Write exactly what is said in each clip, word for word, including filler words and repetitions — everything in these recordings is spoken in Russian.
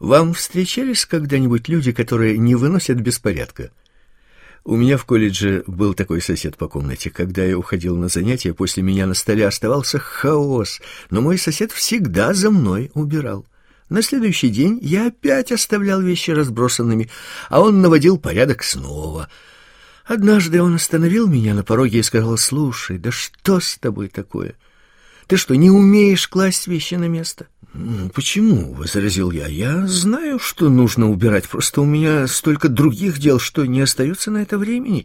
Вам встречались когда-нибудь люди, которые не выносят беспорядка? У меня в колледже был такой сосед по комнате. Когда я уходил на занятия, после меня на столе оставался хаос, но мой сосед всегда за мной убирал. На следующий день я опять оставлял вещи разбросанными, а он наводил порядок снова. Однажды он остановил меня на пороге и сказал: «Слушай, да что с тобой такое? Ты что, не умеешь класть вещи на место?» «Почему?» — возразил я. «Я знаю, что нужно убирать, просто у меня столько других дел, что не остается на это времени».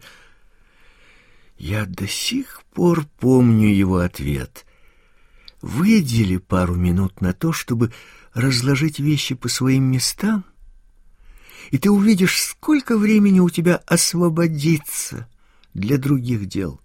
Я до сих пор помню его ответ. «Выдели пару минут на то, чтобы разложить вещи по своим местам, и ты увидишь, сколько времени у тебя освободится для других дел».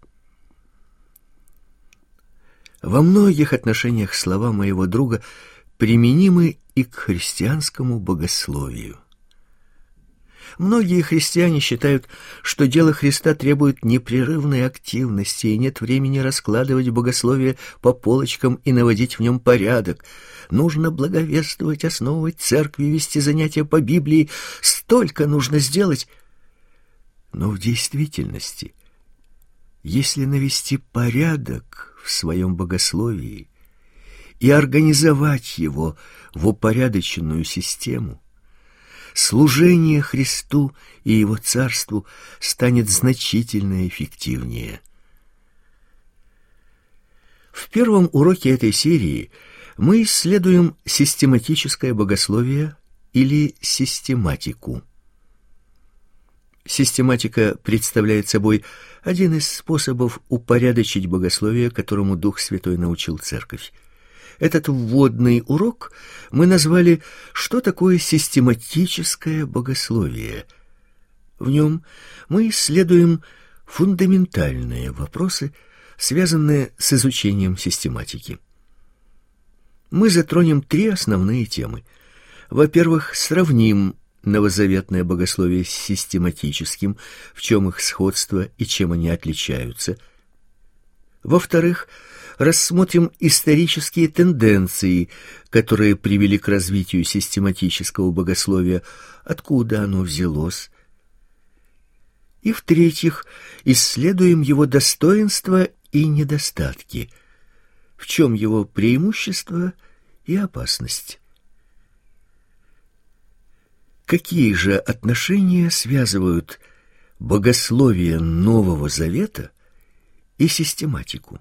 Во многих отношениях слова моего друга применимы и к христианскому богословию. Многие христиане считают, что дело Христа требует непрерывной активности, и нет времени раскладывать богословие по полочкам и наводить в нем порядок. Нужно благовествовать, основывать церкви, вести занятия по Библии. Столько нужно сделать. Но в действительности, если навести порядок в своем богословии и организовать его в упорядоченную систему, служение Христу и Его Царству станет значительно эффективнее. В первом уроке этой серии мы исследуем систематическое богословие или систематику. Систематика представляет собой один из способов упорядочить богословие, которому Дух Святой научил Церковь. Этот вводный урок мы назвали «Что такое систематическое богословие?». В нем мы исследуем фундаментальные вопросы, связанные с изучением систематики. Мы затронем три основные темы. Во-первых, сравним новозаветное богословие с систематическим, в чем их сходство и чем они отличаются. Во-вторых, рассмотрим исторические тенденции, которые привели к развитию систематического богословия, откуда оно взялось. И в-третьих, исследуем его достоинства и недостатки, в чем его преимущество и опасность. Какие же отношения связывают богословие Нового Завета и систематику?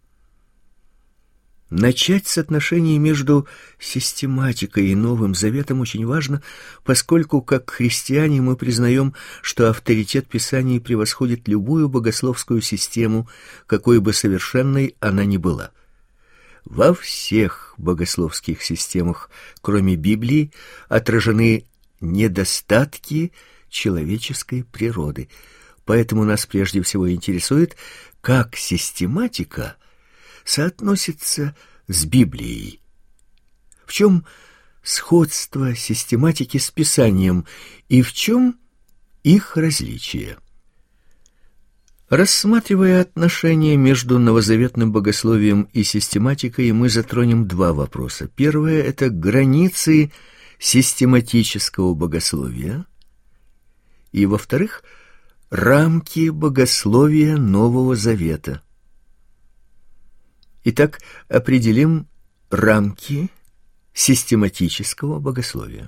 Начать с отношений между систематикой и Новым Заветом очень важно, поскольку, как христиане, мы признаем, что авторитет Писаний превосходит любую богословскую систему, какой бы совершенной она ни была. Во всех богословских системах, кроме Библии, отражены недостатки человеческой природы. Поэтому нас прежде всего интересует, как систематика соотносится с Библией. В чем сходство систематики с Писанием и в чем их различие? Рассматривая отношения между новозаветным богословием и систематикой, мы затронем два вопроса. Первое — это границы систематического богословия, и, во-вторых, рамки богословия Нового Завета. Итак, определим рамки систематического богословия.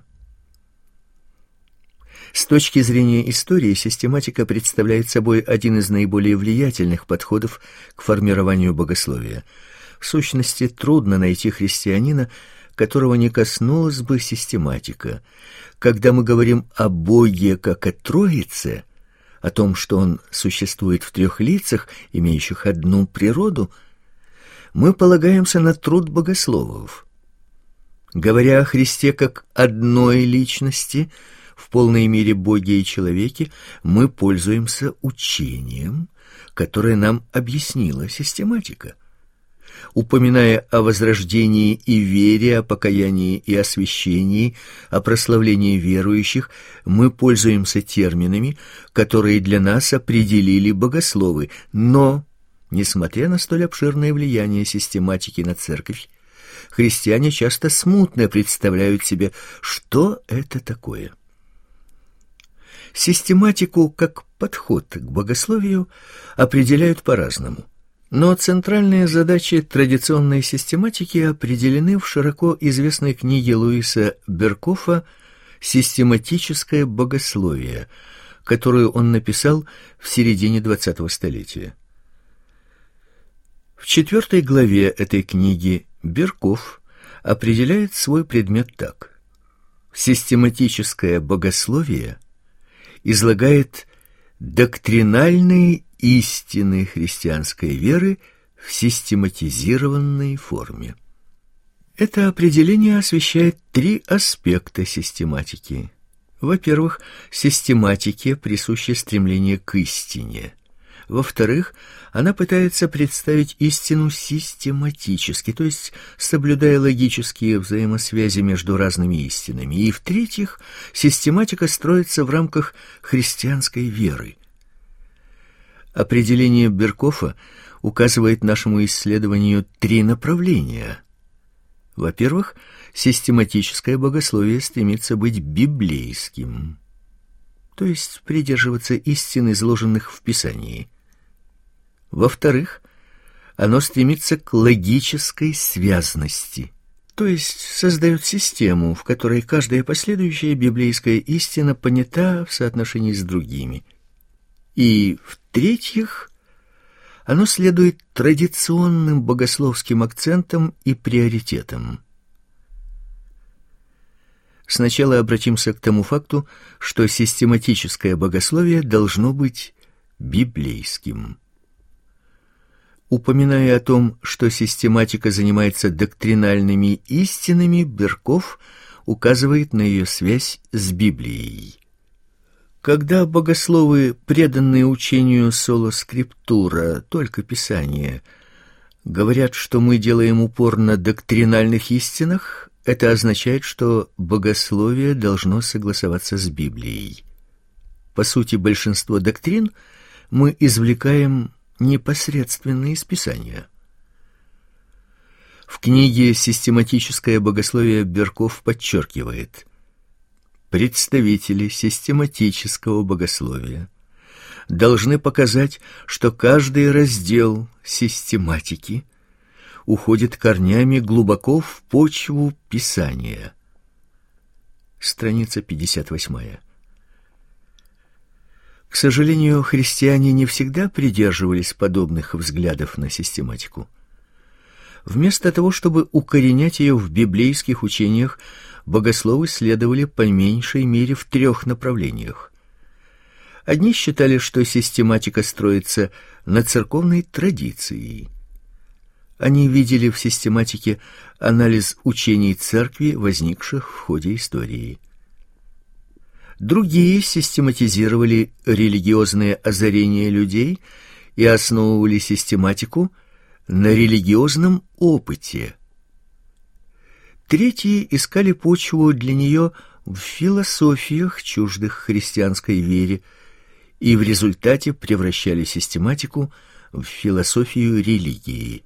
С точки зрения истории, систематика представляет собой один из наиболее влиятельных подходов к формированию богословия. В сущности, трудно найти христианина, которого не коснулась бы систематика. Когда мы говорим о Боге как о Троице, о том, что Он существует в трех лицах, имеющих одну природу, мы полагаемся на труд богословов. Говоря о Христе как одной личности, в полной мере Боге и человеке, мы пользуемся учением, которое нам объяснила систематика. Упоминая о возрождении и вере, о покаянии и освящении, о прославлении верующих, мы пользуемся терминами, которые для нас определили богословы. Но, несмотря на столь обширное влияние систематики на церковь, христиане часто смутно представляют себе, что это такое. Систематику как подход к богословию определяют по-разному. Но центральные задачи традиционной систематики определены в широко известной книге Луиса Беркоффа «Систематическое богословие», которую он написал в середине двадцатого столетия. В четвертой главе этой книги Беркофф определяет свой предмет так: систематическое богословие излагает доктринальные истины христианской веры в систематизированной форме. Это определение освещает три аспекта систематики. Во-первых, систематике присуще стремление к истине. Во-вторых, она пытается представить истину систематически, то есть соблюдая логические взаимосвязи между разными истинами. И в-третьих, систематика строится в рамках христианской веры. Определение Беркоффа указывает нашему исследованию три направления. Во-первых, систематическое богословие стремится быть библейским, то есть придерживаться истин, изложенных в Писании. Во-вторых, оно стремится к логической связности, то есть создает систему, в которой каждая последующая библейская истина понята в соотношении с другими. И, в-третьих, оно следует традиционным богословским акцентам и приоритетам. Сначала обратимся к тому факту, что систематическое богословие должно быть библейским. Упоминая о том, что систематика занимается доктринальными истинами, Беркофф указывает на ее связь с Библией. Когда богословы, преданные учению соло скриптура, только Писание, говорят, что мы делаем упор на доктринальных истинах, это означает, что богословие должно согласоваться с Библией. По сути, большинство доктрин мы извлекаем непосредственно из Писания. В книге «Систематическое богословие» Беркофф подчеркивает: представители систематического богословия должны показать, что каждый раздел систематики уходит корнями глубоко в почву Писания. Страница пятьдесят восемь. К сожалению, христиане не всегда придерживались подобных взглядов на систематику. Вместо того, чтобы укоренять ее в библейских учениях, богословы следовали по меньшей мере в трех направлениях. Одни считали, что систематика строится на церковной традиции. Они видели в систематике анализ учений церкви, возникших в ходе истории. Другие систематизировали религиозные озарения людей и основывали систематику на религиозном опыте. Третьи искали почву для нее в философиях, чуждых христианской вере, и в результате превращали систематику в философию религии.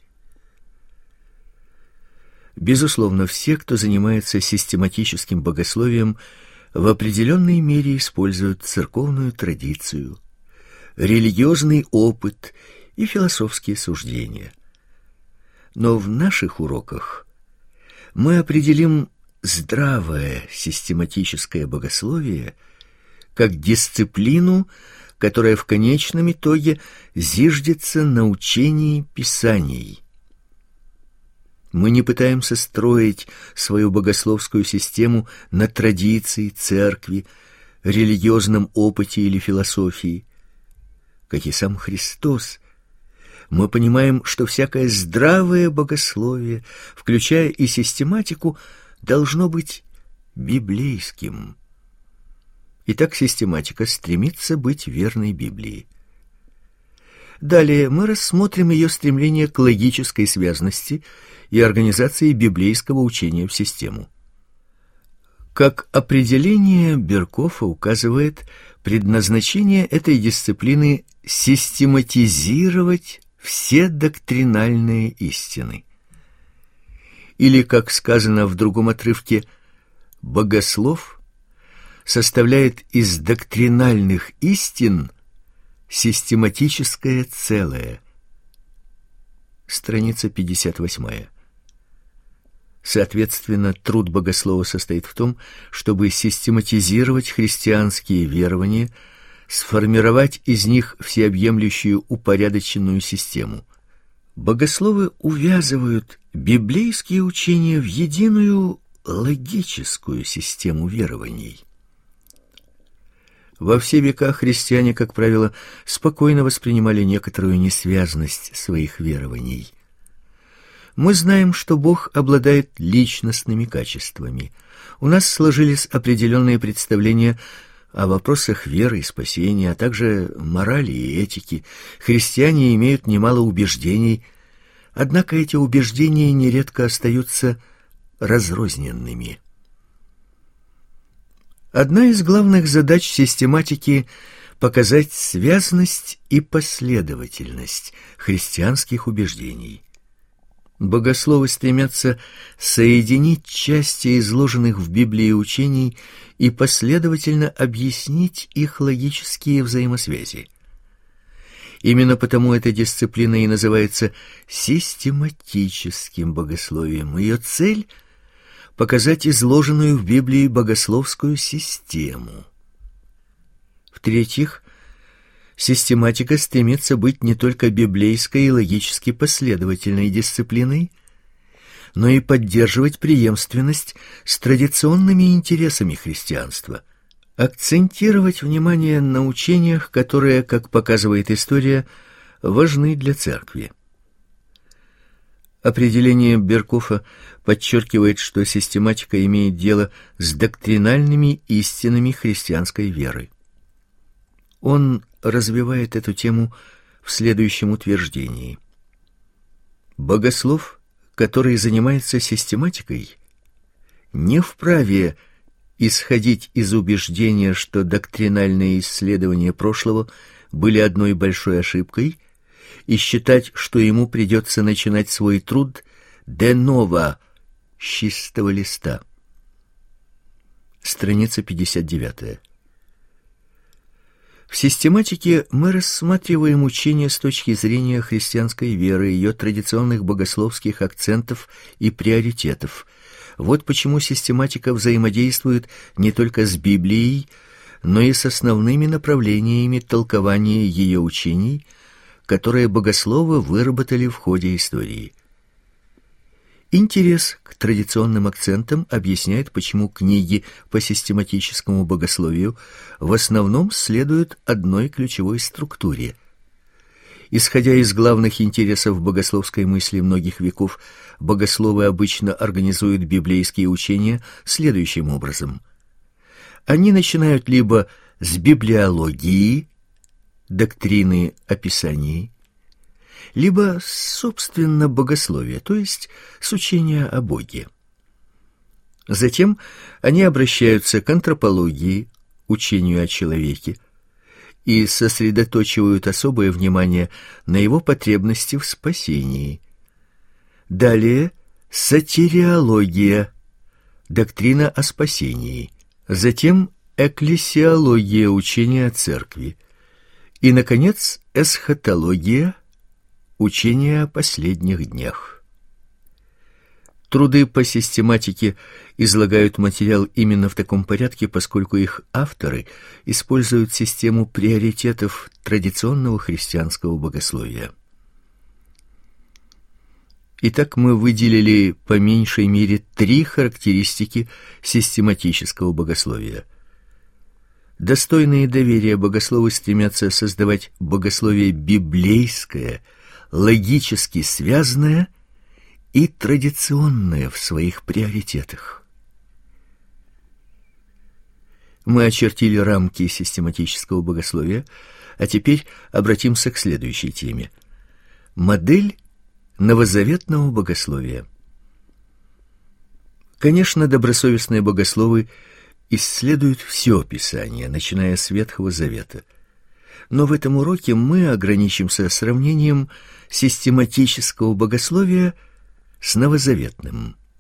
Безусловно, все, кто занимается систематическим богословием, в определенной мере используют церковную традицию, религиозный опыт и философские суждения. Но в наших уроках мы определим здравое систематическое богословие как дисциплину, которая в конечном итоге зиждется на учении Писаний. Мы не пытаемся строить свою богословскую систему на традиции церкви, религиозном опыте или философии. Как и сам Христос, мы понимаем, что всякое здравое богословие, включая и систематику, должно быть библейским. Итак, систематика стремится быть верной Библии. Далее мы рассмотрим ее стремление к логической связности и организации библейского учения в систему. Как определение Беркоффа указывает, предназначение этой дисциплины — систематизировать все доктринальные истины. Или, как сказано в другом отрывке, богослов составляет из доктринальных истин систематическое целое. Страница пятьдесят восемь. Соответственно, труд богослова состоит в том, чтобы систематизировать христианские верования, сформировать из них всеобъемлющую упорядоченную систему. Богословы увязывают библейские учения в единую логическую систему верований. Во все века христиане, как правило, спокойно воспринимали некоторую несвязность своих верований. Мы знаем, что Бог обладает личностными качествами. У нас сложились определенные представления о вопросах веры и спасения, а также морали и этики. Христиане имеют немало убеждений, однако эти убеждения нередко остаются разрозненными. Одна из главных задач систематики — показать связность и последовательность христианских убеждений. Богословы стремятся соединить части изложенных в Библии учений и последовательно объяснить их логические взаимосвязи. Именно потому эта дисциплина и называется систематическим богословием. Ее цель — показать изложенную в Библии богословскую систему. В-третьих, систематика стремится быть не только библейской и логически последовательной дисциплиной, но и поддерживать преемственность с традиционными интересами христианства, акцентировать внимание на учениях, которые, как показывает история, важны для церкви. Определение Беркофа подчеркивает, что систематика имеет дело с доктринальными истинами христианской веры. Он развивает эту тему в следующем утверждении. Богослов, который занимается систематикой, не вправе исходить из убеждения, что доктринальные исследования прошлого были одной большой ошибкой, и считать, что ему придется начинать свой труд de novo, с чистого листа. Страница пятьдесят девять. В систематике мы рассматриваем учение с точки зрения христианской веры, ее традиционных богословских акцентов и приоритетов. Вот почему систематика взаимодействует не только с Библией, но и с основными направлениями толкования ее учений, которые богословы выработали в ходе истории. Интерес к традиционным акцентам объясняет, почему книги по систематическому богословию в основном следуют одной ключевой структуре. Исходя из главных интересов богословской мысли многих веков, богословы обычно организуют библейские учения следующим образом. Они начинают либо с библиологии, доктрины описаний, либо, собственно, богословия, то есть с учения о Боге. Затем они обращаются к антропологии, учению о человеке, и сосредотачивают особое внимание на его потребности в спасении. Далее сотириология, доктрина о спасении. Затем экклесиология, учение о церкви. И, наконец, эсхатология, учение о последних днях. Труды по систематике излагают материал именно в таком порядке, поскольку их авторы используют систему приоритетов традиционного христианского богословия. Итак, мы выделили по меньшей мере три характеристики систематического богословия. Достойные доверия богословы стремятся создавать богословие библейское, логически связанное и традиционное в своих приоритетах. Мы очертили рамки систематического богословия, а теперь обратимся к следующей теме. Модель новозаветного богословия. Конечно, добросовестные богословы исследуют все Писание, начиная с Ветхого Завета. Но в этом уроке мы ограничимся сравнением систематического богословия с новозаветным.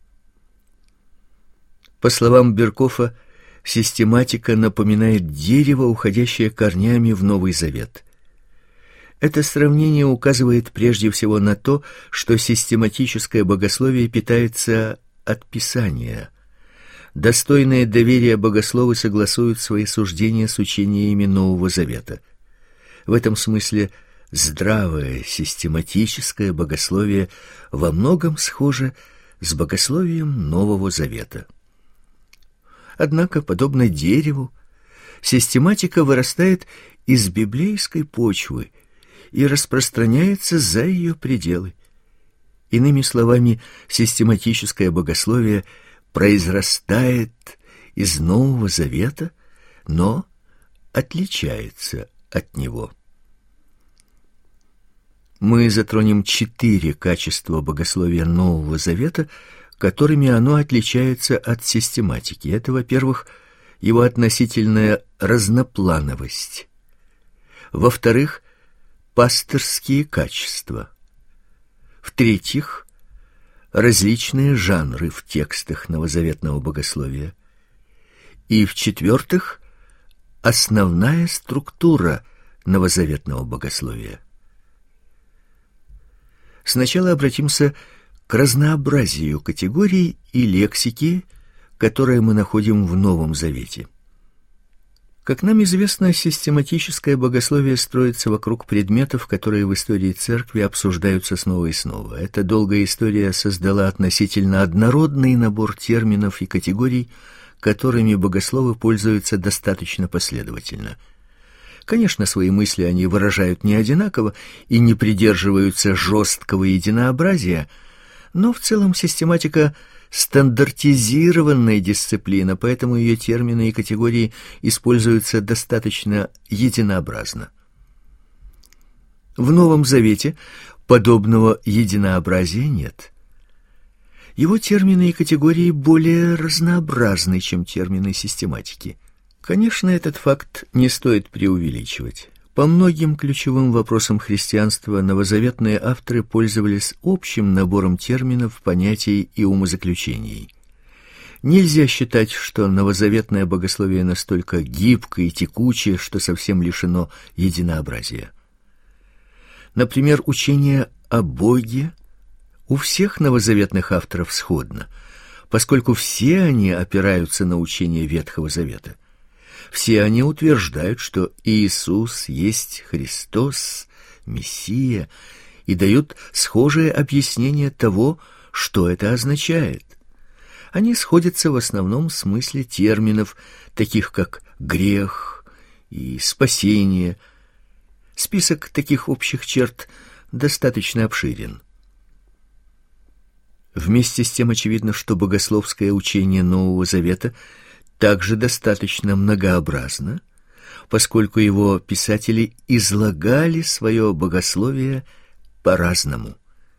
По словам Беркофа, систематика напоминает дерево, уходящее корнями в Новый Завет. Это сравнение указывает прежде всего на то, что систематическое богословие питается от Писания. Достойные доверия богословы согласуют свои суждения с учениями Нового Завета. В этом смысле здравое систематическое богословие во многом схоже с богословием Нового Завета. Однако, подобно дереву, систематика вырастает из библейской почвы и распространяется за ее пределы. Иными словами, систематическое богословие произрастает из Нового Завета, но отличается от него. Мы затронем четыре качества богословия Нового Завета, которыми оно отличается от систематики. Это, во-первых, его относительная разноплановость. Во-вторых, пасторские качества. В-третьих, различные жанры в текстах новозаветного богословия. И в-четвертых, основная структура новозаветного богословия. Сначала обратимся к разнообразию категорий и лексики, которые мы находим в Новом Завете. Как нам известно, систематическое богословие строится вокруг предметов, которые в истории церкви обсуждаются снова и снова. Эта долгая история создала относительно однородный набор терминов и категорий, которыми богословы пользуются достаточно последовательно. Конечно, свои мысли они выражают не одинаково и не придерживаются жесткого единообразия, но в целом систематика стандартизированная дисциплина, поэтому ее термины и категории используются достаточно единообразно. В Новом Завете подобного единообразия нет. Его термины и категории более разнообразны, чем термины систематики. Конечно, этот факт не стоит преувеличивать. По многим ключевым вопросам христианства новозаветные авторы пользовались общим набором терминов, понятий и умозаключений. Нельзя считать, что новозаветное богословие настолько гибкое и текучее, что совсем лишено единообразия. Например, учение о Боге у всех новозаветных авторов сходно, поскольку все они опираются на учение Ветхого Завета. Все они утверждают, что Иисус есть Христос, Мессия, и дают схожее объяснение того, что это означает. Они сходятся в основном смысле терминов, таких как грех и спасение. Список таких общих черт достаточно обширен. Вместе с тем очевидно, что богословское учение Нового Завета также достаточно многообразно, поскольку его писатели излагали свое богословие по-разному.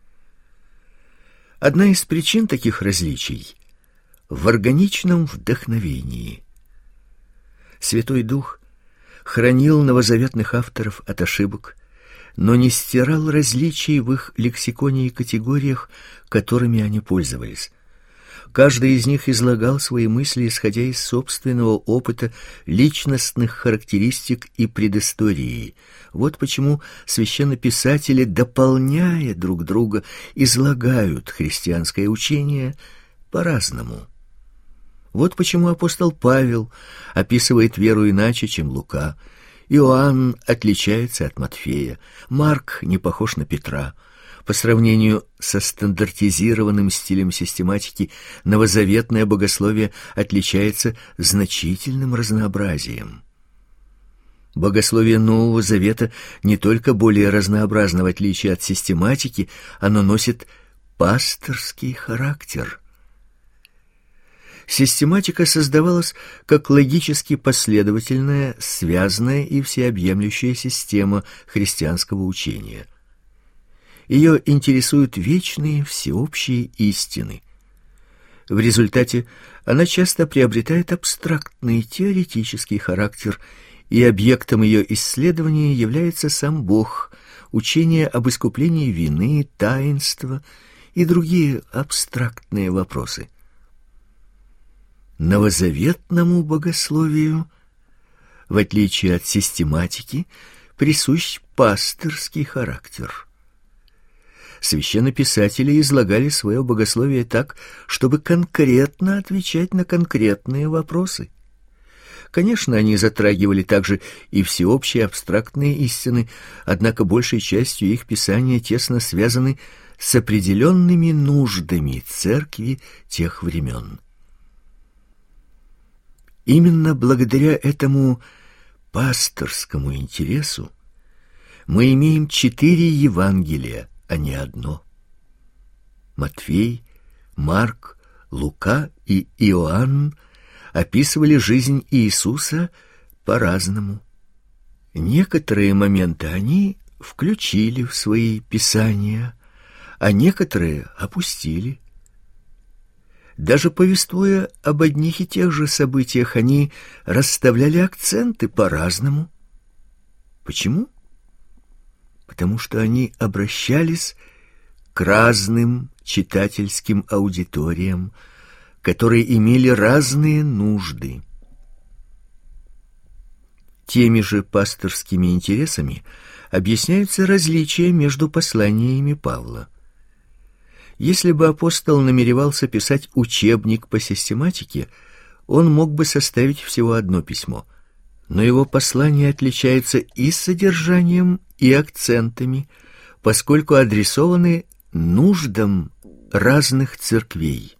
Одна из причин таких различий в органичном вдохновении. Святой Дух хранил новозаветных авторов от ошибок, но не стирал различий в их лексиконе и категориях, которыми они пользовались. Каждый из них излагал свои мысли, исходя из собственного опыта, личностных характеристик и предыстории. Вот почему священнописатели, дополняя друг друга, излагают христианское учение по-разному. Вот почему апостол Павел описывает веру иначе, чем Лука. Иоанн отличается от Матфея, Марк не похож на Петра. По сравнению со стандартизированным стилем систематики, новозаветное богословие отличается значительным разнообразием. Богословие Нового Завета не только более разнообразно в отличие от систематики, оно носит пасторский характер. Систематика создавалась как логически последовательная, связанная и всеобъемлющая система христианского учения. Ее интересуют вечные всеобщие истины. В результате она часто приобретает абстрактный теоретический характер, и объектом ее исследования является сам Бог, учение об искуплении вины, таинства и другие абстрактные вопросы. новозаветному богословию, в отличие от систематики, присущ пастырский характер. Священнописатели излагали свое богословие так, чтобы конкретно отвечать на конкретные вопросы. Конечно, они затрагивали также и всеобщие абстрактные истины, однако большей частью их писания тесно связаны с определенными нуждами церкви тех времен. Именно благодаря этому пасторскому интересу мы имеем четыре Евангелия, а не одно. Матфей, Марк, Лука и Иоанн описывали жизнь Иисуса по-разному. Некоторые моменты они включили в свои писания, а некоторые опустили. Даже повествуя об одних и тех же событиях, они расставляли акценты по-разному. Почему? Потому что они обращались к разным читательским аудиториям, которые имели разные нужды. Теми же пасторскими интересами объясняются различия между посланиями Павла. Если бы апостол намеревался писать учебник по систематике, он мог бы составить всего одно письмо, но его послания отличаются и содержанием, и акцентами, поскольку адресованы нуждам разных церквей.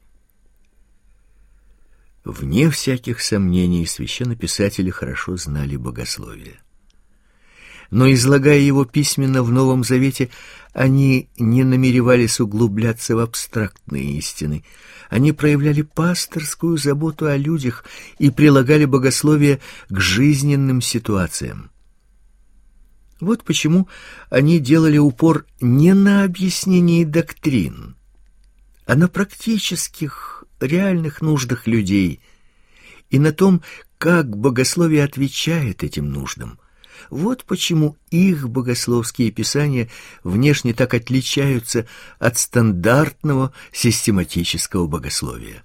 Вне всяких сомнений, священнописатели хорошо знали богословие. Но, излагая его письменно в Новом Завете, они не намеревались углубляться в абстрактные истины. Они проявляли пасторскую заботу о людях и прилагали богословие к жизненным ситуациям. Вот почему они делали упор не на объяснении доктрин, а на практических, реальных нуждах людей и на том, как богословие отвечает этим нуждам. Вот почему их богословские писания внешне так отличаются от стандартного систематического богословия.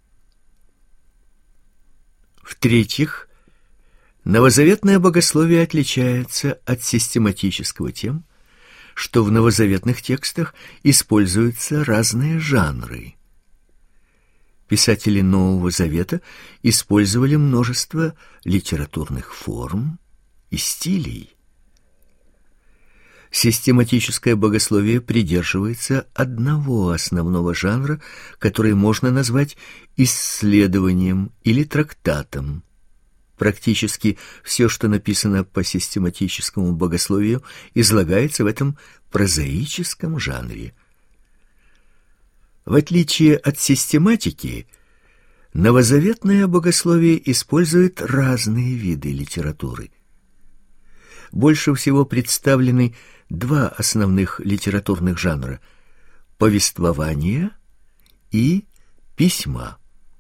В-третьих, новозаветное богословие отличается от систематического тем, что в новозаветных текстах используются разные жанры. Писатели Нового Завета использовали множество литературных форм и стилей. Систематическое богословие придерживается одного основного жанра, который можно назвать исследованием или трактатом. Практически все, что написано по систематическому богословию, излагается в этом прозаическом жанре. В отличие от систематики, новозаветное богословие использует разные виды литературы. Больше всего представлены два основных литературных жанра – повествование и письма.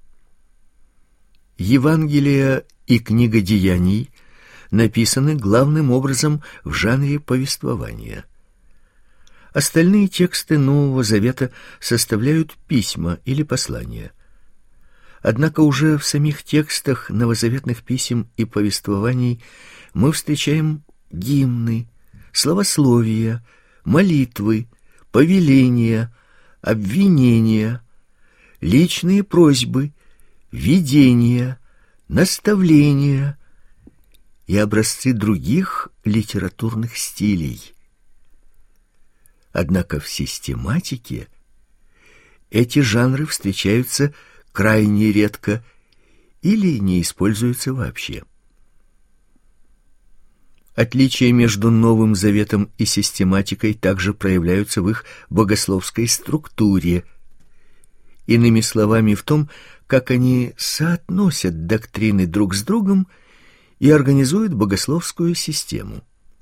Евангелия и книга Деяний написаны главным образом в жанре повествования. Остальные тексты Нового Завета составляют письма или послания. Однако уже в самих текстах новозаветных писем и повествований мы встречаем гимны, славословия, молитвы, повеления, обвинения, личные просьбы, видения, наставления и образцы других литературных стилей. Однако в систематике эти жанры встречаются крайне редко или не используются вообще. Отличия между Новым Заветом и систематикой также проявляются в их богословской структуре. Иными словами, в том, как они соотносят доктрины друг с другом и организуют богословскую систему.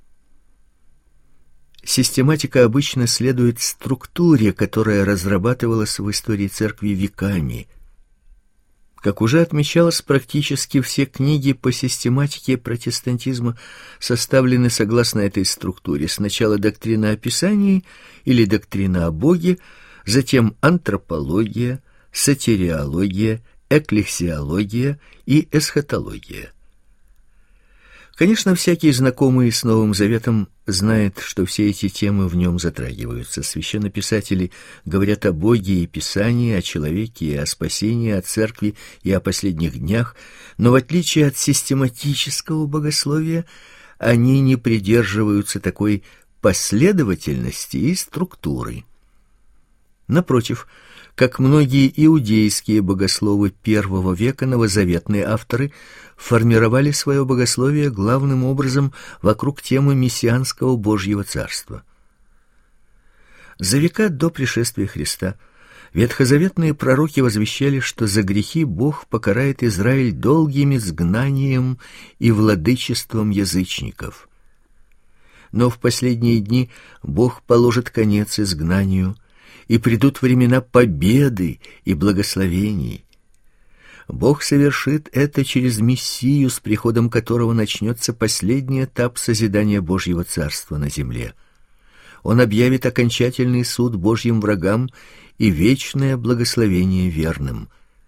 Систематика обычно следует структуре, которая разрабатывалась в истории церкви веками. Как уже отмечалось, практически все книги по систематике протестантизма составлены согласно этой структуре. Сначала доктрина о Писании или доктрина о Боге, затем антропология, сотириология, экклесиология и эсхатология. Конечно, всякий знакомый с Новым Заветом знает, что все эти темы в нем затрагиваются. Священнописатели говорят о Боге и Писании, о человеке и о спасении, о церкви и о последних днях, но в отличие от систематического богословия, они не придерживаются такой последовательности и структуры. Напротив, как многие иудейские богословы первого века, новозаветные авторы формировали свое богословие главным образом вокруг темы мессианского Божьего Царства. За века до пришествия Христа ветхозаветные пророки возвещали, что за грехи Бог покарает Израиль долгим изгнанием и владычеством язычников. Но в последние дни Бог положит конец изгнанию, и придут времена победы и благословений. Бог совершит это через Мессию, с приходом которого начнется последний этап созидания Божьего Царства на земле. Он объявит окончательный суд Божьим врагам и вечное благословение верным.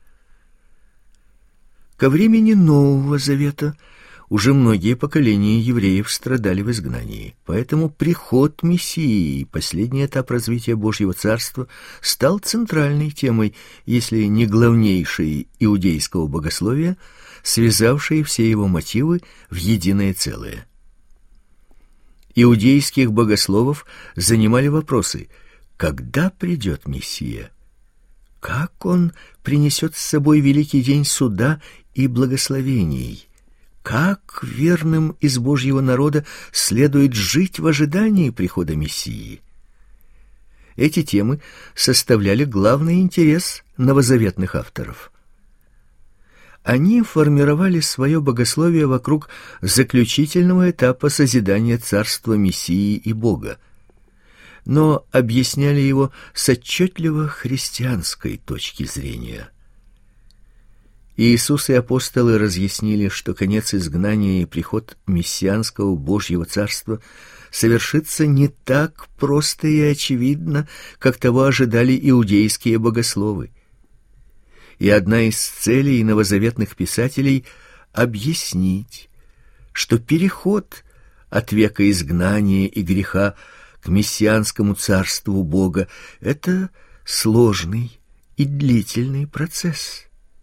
Ко времени Нового Завета уже многие поколения евреев страдали в изгнании, поэтому приход Мессии и последний этап развития Божьего Царства стал центральной темой, если не главнейшей иудейского богословия, связавшей все его мотивы в единое целое. Иудейских богословов занимали вопросы: когда придет Мессия? Как он принесет с собой великий день суда и благословений? Как верным из Божьего народа следует жить в ожидании прихода Мессии? Эти темы составляли главный интерес новозаветных авторов. Они формировали свое богословие вокруг заключительного этапа созидания царства Мессии и Бога, но объясняли его с отчетливо христианской точки зрения. Иисус и апостолы разъяснили, что конец изгнания и приход мессианского Божьего Царства совершится не так просто и очевидно, как того ожидали иудейские богословы. И одна из целей новозаветных писателей — объяснить, что переход от века изгнания и греха к мессианскому царству Бога — это сложный и длительный процесс.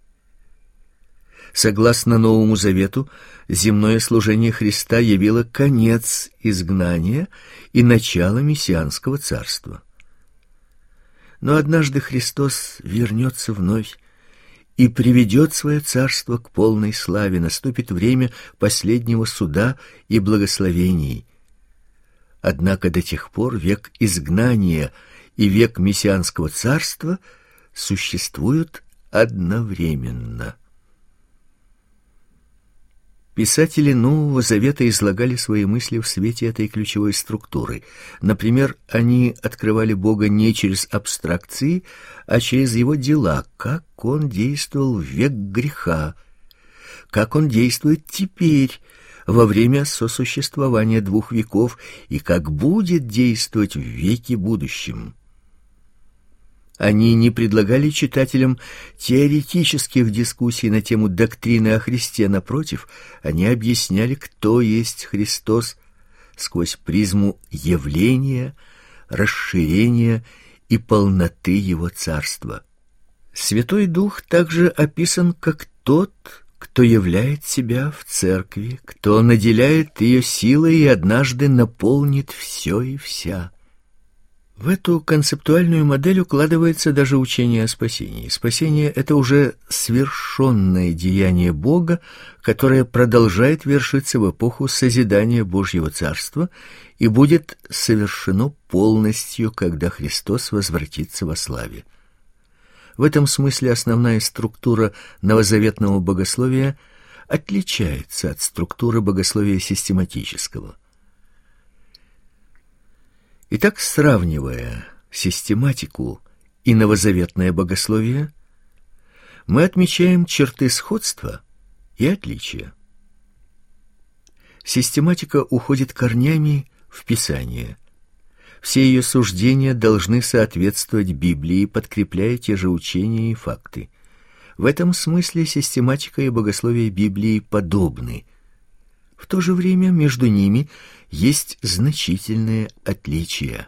Согласно Новому Завету, земное служение Христа явило конец изгнания и начало мессианского царства. Но однажды Христос вернется вновь и приведет свое царство к полной славе. Наступит время последнего суда и благословений. Однако до тех пор век изгнания и век мессианского царства существуют одновременно. Писатели Нового Завета излагали свои мысли в свете этой ключевой структуры. Например, они открывали Бога не через абстракции, а через его дела, как он действовал в век греха, как он действует теперь, во время сосуществования двух веков, и как будет действовать в веке будущем. Они не предлагали читателям теоретических дискуссий на тему доктрины о Христе, напротив, они объясняли, кто есть Христос сквозь призму явления, расширения и полноты его царства. Святой Дух также описан как тот, кто являет себя в церкви, кто наделяет ее силой и однажды наполнит все и вся. В эту концептуальную модель укладывается даже учение о спасении. Спасение — это уже свершенное деяние Бога, которое продолжает вершиться в эпоху созидания Божьего Царства и будет совершено полностью, когда Христос возвратится во славе. В этом смысле основная структура новозаветного богословия отличается от структуры богословия систематического. Итак, сравнивая систематику и новозаветное богословие, мы отмечаем черты сходства и отличия. Систематика уходит корнями в Писание. Все ее суждения должны соответствовать Библии, подкрепляя те же учения и факты. В этом смысле систематика и богословие Библии подобны. В то же время между ними есть значительные отличия.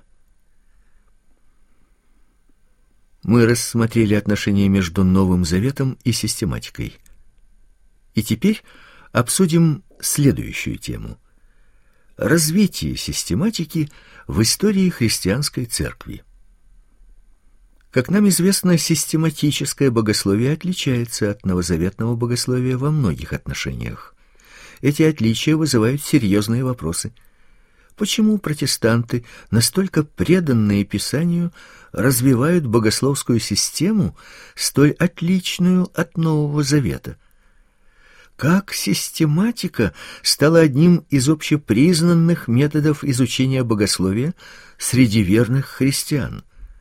Мы рассмотрели отношения между Новым Заветом и систематикой. И теперь обсудим следующую тему: развитие систематики в истории христианской церкви. Как нам известно, систематическое богословие отличается от новозаветного богословия во многих отношениях. Эти отличия вызывают серьезные вопросы. Почему протестанты, настолько преданные Писанию, развивают богословскую систему, столь отличную от Нового Завета? Как систематика стала одним из общепризнанных методов изучения богословия среди верных христиан?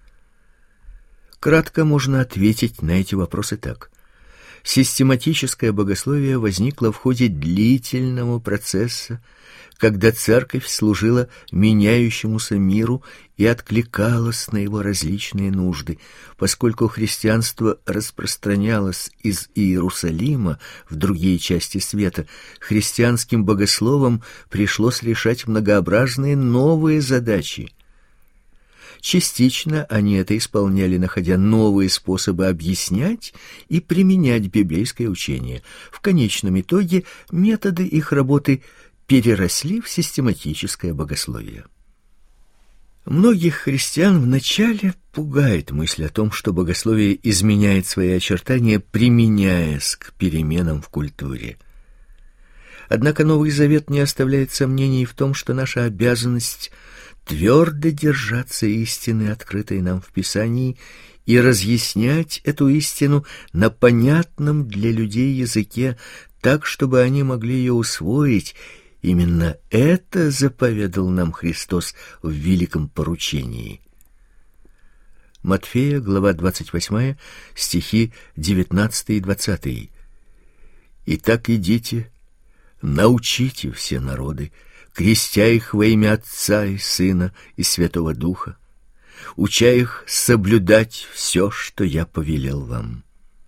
Кратко можно ответить на эти вопросы так. Систематическое богословие возникло в ходе длительного процесса, когда церковь служила меняющемуся миру и откликалась на его различные нужды. Поскольку христианство распространялось из Иерусалима в другие части света, христианским богословам пришлось решать многообразные новые задачи. Частично они это исполняли, находя новые способы объяснять и применять библейское учение. В конечном итоге методы их работы переросли в систематическое богословие. Многих христиан вначале пугает мысль о том, что богословие изменяет свои очертания, применяясь к переменам в культуре. Однако Новый Завет не оставляет сомнений в том, что наша обязанность твердо держаться истины, открытой нам в Писании, и разъяснять эту истину на понятном для людей языке, так, чтобы они могли ее усвоить. Именно это заповедал нам Христос в великом поручении. Матфея, глава двадцать восьмая, стихи девятнадцатый и двадцатый. «Итак идите, научите все народы, крестя их во имя Отца и Сына и Святого Духа, уча их соблюдать все, что я повелел вам».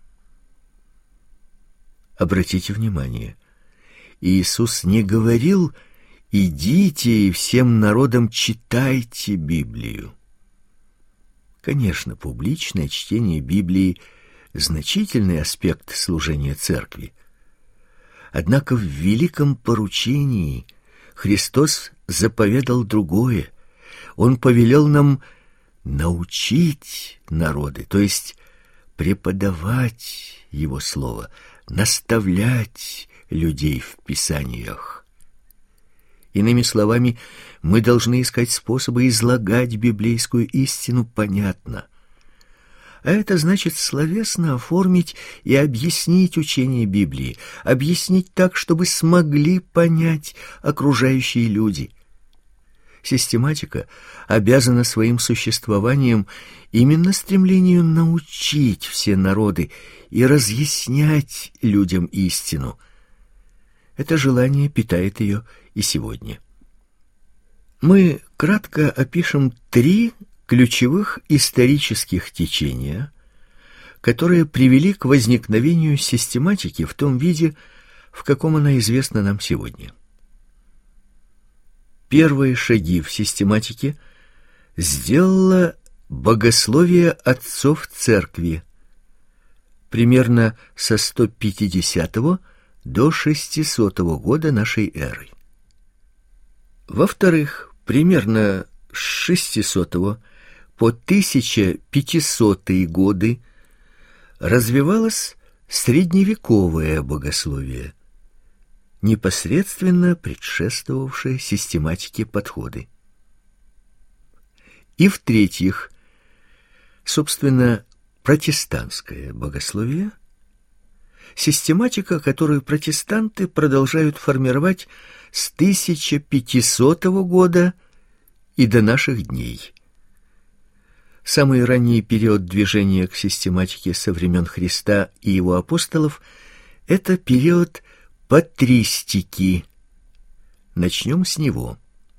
Обратите внимание, Иисус не говорил: «Идите и всем народам читайте Библию». Конечно, публичное чтение Библии — значительный аспект служения церкви. Однако в великом поручении Христос заповедал другое. Он повелел нам научить народы, то есть преподавать Его Слово, наставлять людей в Писаниях. Иными словами, мы должны искать способы излагать библейскую истину понятно. А это значит словесно оформить и объяснить учение Библии, объяснить так, чтобы смогли понять окружающие люди. Систематика обязана своим существованием именно стремлению научить все народы и разъяснять людям истину. Это желание питает ее и сегодня. Мы кратко опишем три ключевых исторических течения, которые привели к возникновению систематики в том виде, в каком она известна нам сегодня. Первые шаги в систематике сделало богословие отцов церкви примерно со сто пятидесятого до шестисотого года нашей эры. Во-вторых, примерно с шестисотого по тысяча пятисотые годы развивалось средневековое богословие, непосредственно предшествовавшее систематике подходы. И в-третьих, собственно, протестантское богословие, систематика, которую протестанты продолжают формировать с тысяча пятисотого года и до наших дней. Самый ранний период движения к систематике со времен Христа и его апостолов — это период патристики. Начнем с него.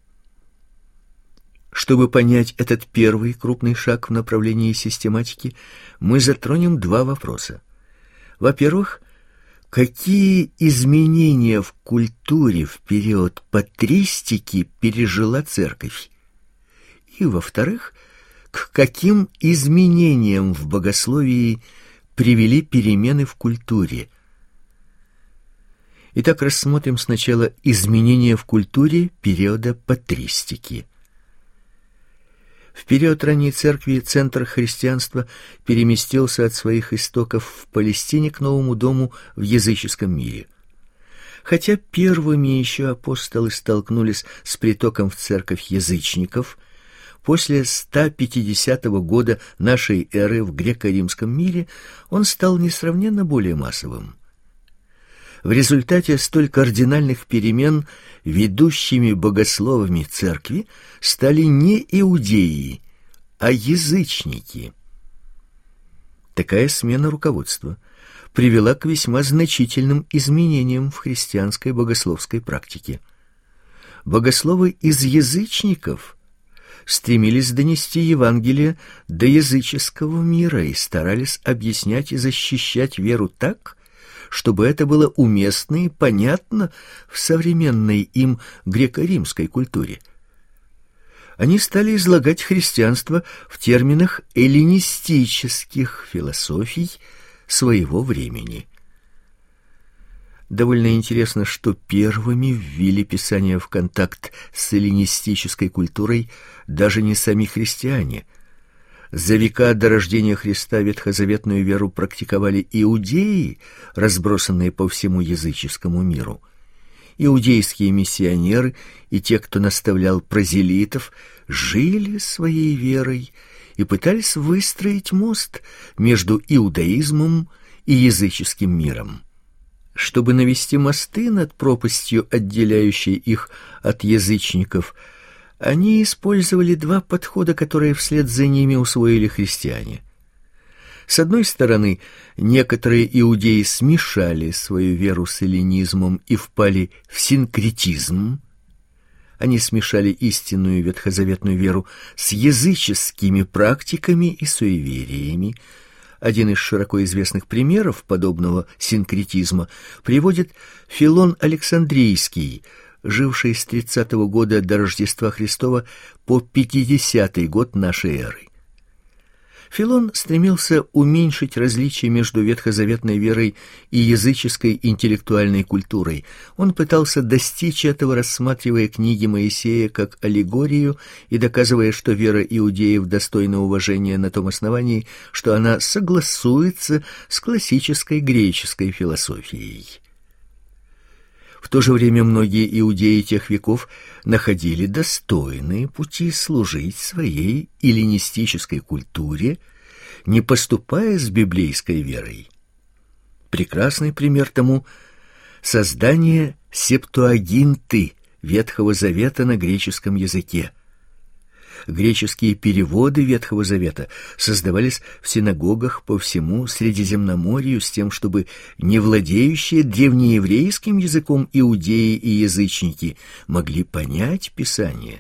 Чтобы понять этот первый крупный шаг в направлении систематики, мы затронем два вопроса. Во-первых, какие изменения в культуре в период патристики пережила церковь? И, во-вторых, к каким изменениям в богословии привели перемены в культуре? Итак, рассмотрим сначала изменения в культуре периода патристики. В период ранней церкви центр христианства переместился от своих истоков в Палестине к Новому дому в языческом мире. Хотя первыми еще апостолы столкнулись с притоком в церковь язычников, после ста пятидесятого года нашей эры в греко-римском мире он стал несравненно более массовым. В результате столь кардинальных перемен ведущими богословами церкви стали не иудеи, а язычники. Такая смена руководства привела к весьма значительным изменениям в христианской богословской практике. Богословы из язычников стремились донести Евангелие до языческого мира и старались объяснять и защищать веру так, чтобы это было уместно и понятно в современной им греко-римской культуре. Они стали излагать христианство в терминах эллинистических философий своего времени. Довольно интересно, что первыми ввели Писание в контакт с эллинистической культурой даже не сами христиане. За века до рождения Христа ветхозаветную веру практиковали иудеи, разбросанные по всему языческому миру. Иудейские миссионеры и те, кто наставлял прозелитов, жили своей верой и пытались выстроить мост между иудаизмом и языческим миром. Чтобы навести мосты над пропастью, отделяющей их от язычников, они использовали два подхода, которые вслед за ними усвоили христиане. С одной стороны, некоторые иудеи смешали свою веру с эллинизмом и впали в синкретизм. Они смешали истинную ветхозаветную веру с языческими практиками и суевериями. Один из широко известных примеров подобного синкретизма приводит Филон Александрийский, живший с тридцатого года до Рождества Христова по пятидесятый год нашей эры. Филон стремился уменьшить различия между ветхозаветной верой и языческой интеллектуальной культурой. Он пытался достичь этого, рассматривая книги Моисея как аллегорию и доказывая, что вера иудеев достойна уважения на том основании, что она согласуется с классической греческой философией. В то же время многие иудеи тех веков находили достойные пути служить своей эллинистической культуре, не поступая с библейской верой. Прекрасный пример тому — создание Септуагинты Ветхого Завета на греческом языке. Греческие переводы Ветхого Завета создавались в синагогах по всему Средиземноморью с тем, чтобы не владеющие древнееврейским языком иудеи и язычники могли понять Писание.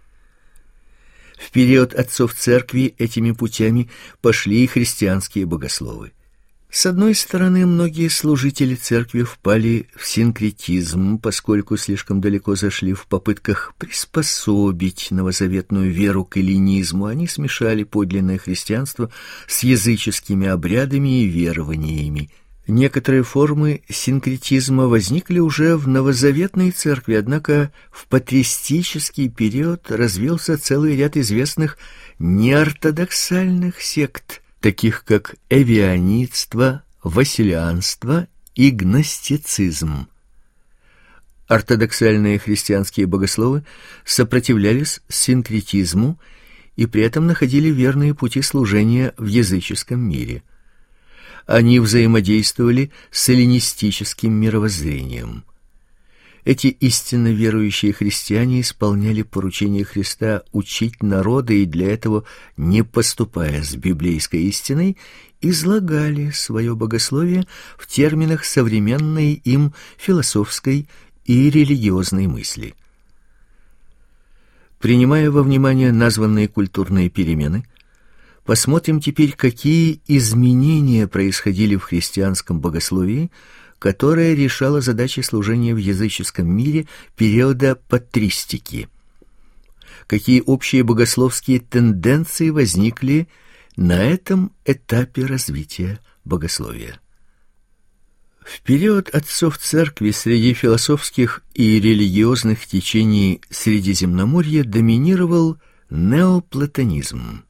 В период отцов церкви этими путями пошли и христианские богословы. С одной стороны, многие служители церкви впали в синкретизм, поскольку слишком далеко зашли в попытках приспособить новозаветную веру к эллинизму. Они смешали подлинное христианство с языческими обрядами и верованиями. Некоторые формы синкретизма возникли уже в новозаветной церкви, однако в патристический период развился целый ряд известных неортодоксальных сект, таких как эвианитство, василианство и гностицизм. Ортодоксальные христианские богословы сопротивлялись синкретизму и при этом находили верные пути служения в языческом мире. Они взаимодействовали с эллинистическим мировоззрением. Эти истинно верующие христиане исполняли поручение Христа учить народы и для этого, не поступая с библейской истиной, излагали свое богословие в терминах современной им философской и религиозной мысли. Принимая во внимание названные культурные перемены, Посмотрим теперь, какие изменения происходили в христианском богословии, которое решало задачи служения в языческом мире периода патристики. Какие общие богословские тенденции возникли на этом этапе развития богословия. В период отцов церкви среди философских и религиозных течений Средиземноморья доминировал неоплатонизм.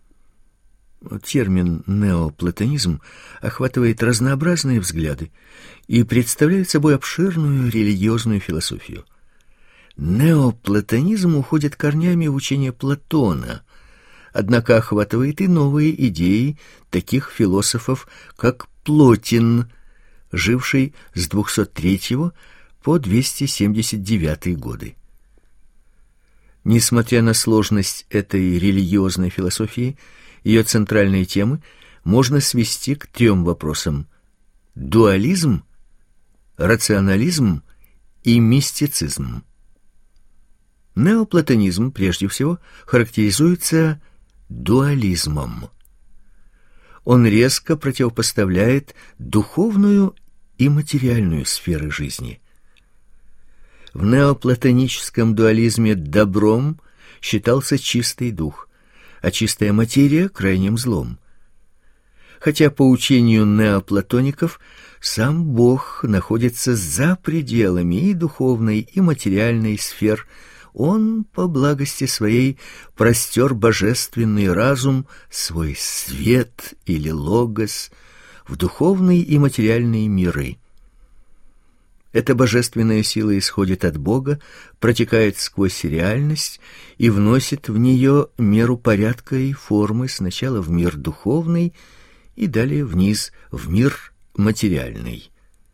Термин «неоплатонизм» охватывает разнообразные взгляды и представляет собой обширную религиозную философию. Неоплатонизм уходит корнями в учение Платона, однако охватывает и новые идеи таких философов, как Плотин, живший с двухсот третьего по двести семьдесят девятый годы. Несмотря на сложность этой религиозной философии, ее центральные темы можно свести к трем вопросам: дуализм, рационализм и мистицизм. Неоплатонизм прежде всего характеризуется дуализмом. Он резко противопоставляет духовную и материальную сферы жизни. В неоплатоническом дуализме добром считался чистый дух, а чистая материя — крайним злом. Хотя по учению неоплатоников сам Бог находится за пределами и духовной, и материальной сфер, он по благости своей простер божественный разум, свой свет или логос, в духовные и материальные миры. Эта божественная сила исходит от Бога, протекает сквозь реальность и вносит в нее меру порядка и формы сначала в мир духовный и далее вниз в мир материальный.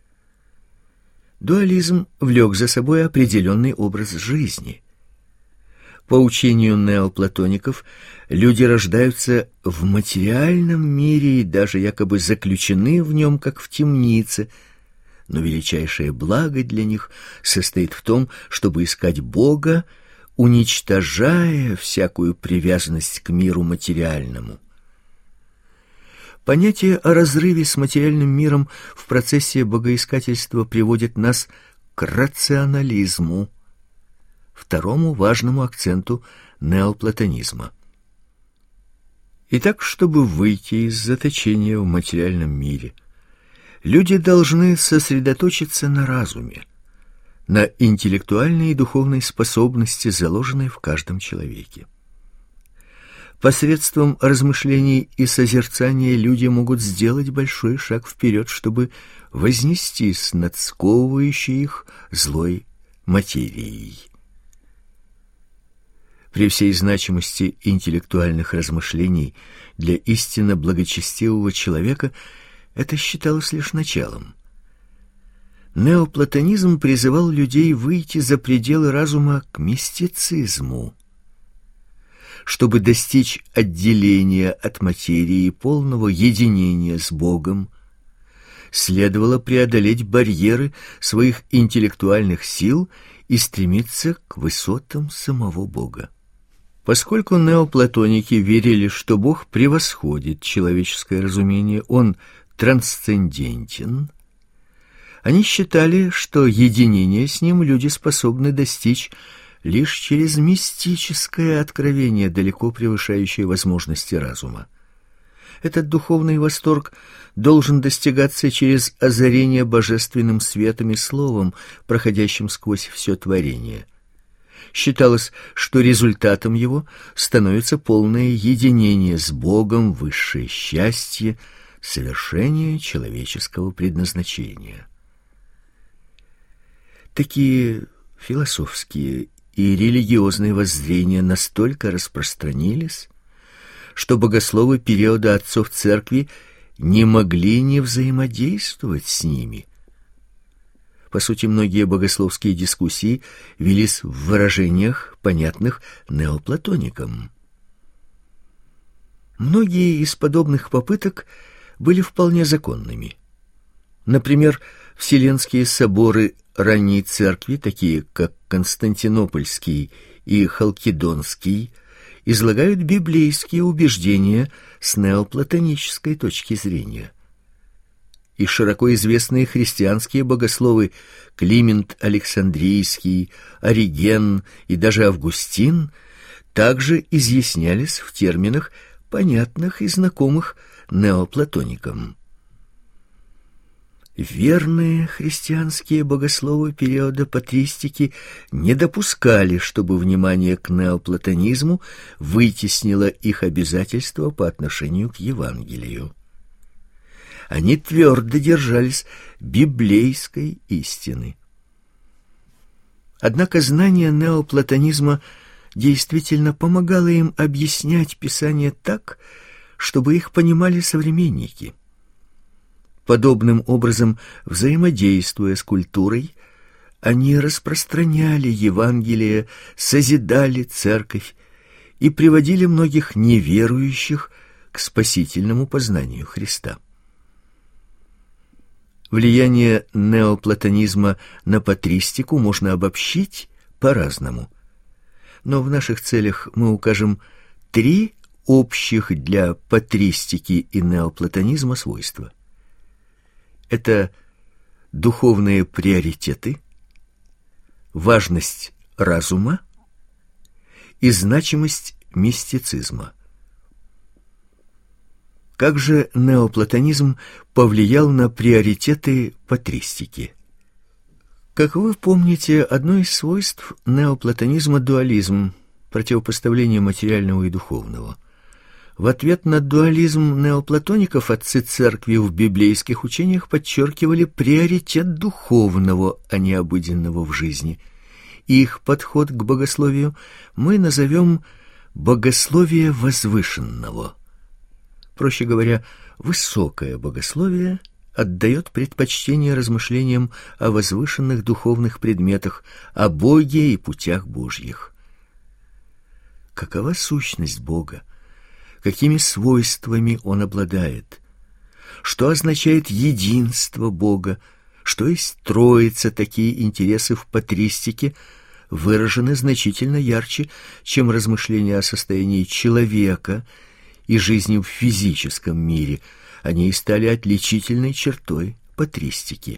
Дуализм влек за собой определенный образ жизни. По учению неоплатоников, люди рождаются в материальном мире и даже якобы заключены в нем, как в темнице, но величайшее благо для них состоит в том, чтобы искать Бога, уничтожая всякую привязанность к миру материальному. Понятие о разрыве с материальным миром в процессе богоискательства приводит нас к рационализму, второму важному акценту неоплатонизма. Итак, чтобы выйти из заточения в материальном мире, люди должны сосредоточиться на разуме, на интеллектуальной и духовной способности, заложенной в каждом человеке. Посредством размышлений и созерцания люди могут сделать большой шаг вперед, чтобы вознестись над сковывающей их злой материей. При всей значимости интеллектуальных размышлений для истинно благочестивого человека это считалось лишь началом. Неоплатонизм призывал людей выйти за пределы разума к мистицизму. Чтобы достичь отделения от материи и полного единения с Богом, следовало преодолеть барьеры своих интеллектуальных сил и стремиться к высотам самого Бога. Поскольку неоплатоники верили, что Бог превосходит человеческое разумение, он трансцендентен, они считали, что единение с ним люди способны достичь лишь через мистическое откровение, далеко превышающее возможности разума. Этот духовный восторг должен достигаться через озарение божественным светом и словом, проходящим сквозь все творение. Считалось, что результатом его становится полное единение с Богом, высшее счастье, совершение человеческого предназначения. Такие философские и религиозные воззрения настолько распространились, что богословы периода отцов церкви не могли не взаимодействовать с ними. По сути, многие богословские дискуссии велись в выражениях, понятных неоплатоникам. Многие из подобных попыток были вполне законными. Например, Вселенские соборы ранней церкви, такие как Константинопольский и Халкидонский, излагают библейские убеждения с неоплатонической точки зрения. И широко известные христианские богословы Климент Александрийский, Ориген и даже Августин также изъяснялись в терминах, понятных и знакомых неоплатоникам. Верные христианские богословы периода патристики не допускали, чтобы внимание к неоплатонизму вытеснило их обязательства по отношению к Евангелию. Они твердо держались библейской истины. Однако знание неоплатонизма действительно помогало им объяснять Писание так, чтобы их понимали современники. Подобным образом, взаимодействуя с культурой, они распространяли Евангелие, созидали церковь и приводили многих неверующих к спасительному познанию Христа. Влияние неоплатонизма на патристику можно обобщить по-разному. Но в наших целях мы укажем три общих для патристики и неоплатонизма свойства. Это духовные приоритеты, важность разума и значимость мистицизма. Как же неоплатонизм повлиял на приоритеты патристики? Как вы помните, одно из свойств неоплатонизма — дуализм, противопоставление материального и духовного. В ответ на дуализм неоплатоников отцы церкви в библейских учениях подчеркивали приоритет духовного, а не обыденного в жизни. Их подход к богословию мы назовем богословие возвышенного. Проще говоря, высокое богословие отдает предпочтение размышлениям о возвышенных духовных предметах, о Боге и путях Божьих. Какова сущность Бога? Какими свойствами Он обладает? Что означает единство Бога? Что есть Троица? Такие интересы в патристике выражены значительно ярче, чем размышления о состоянии человека и жизни в физическом мире. Они и стали отличительной чертой патристики.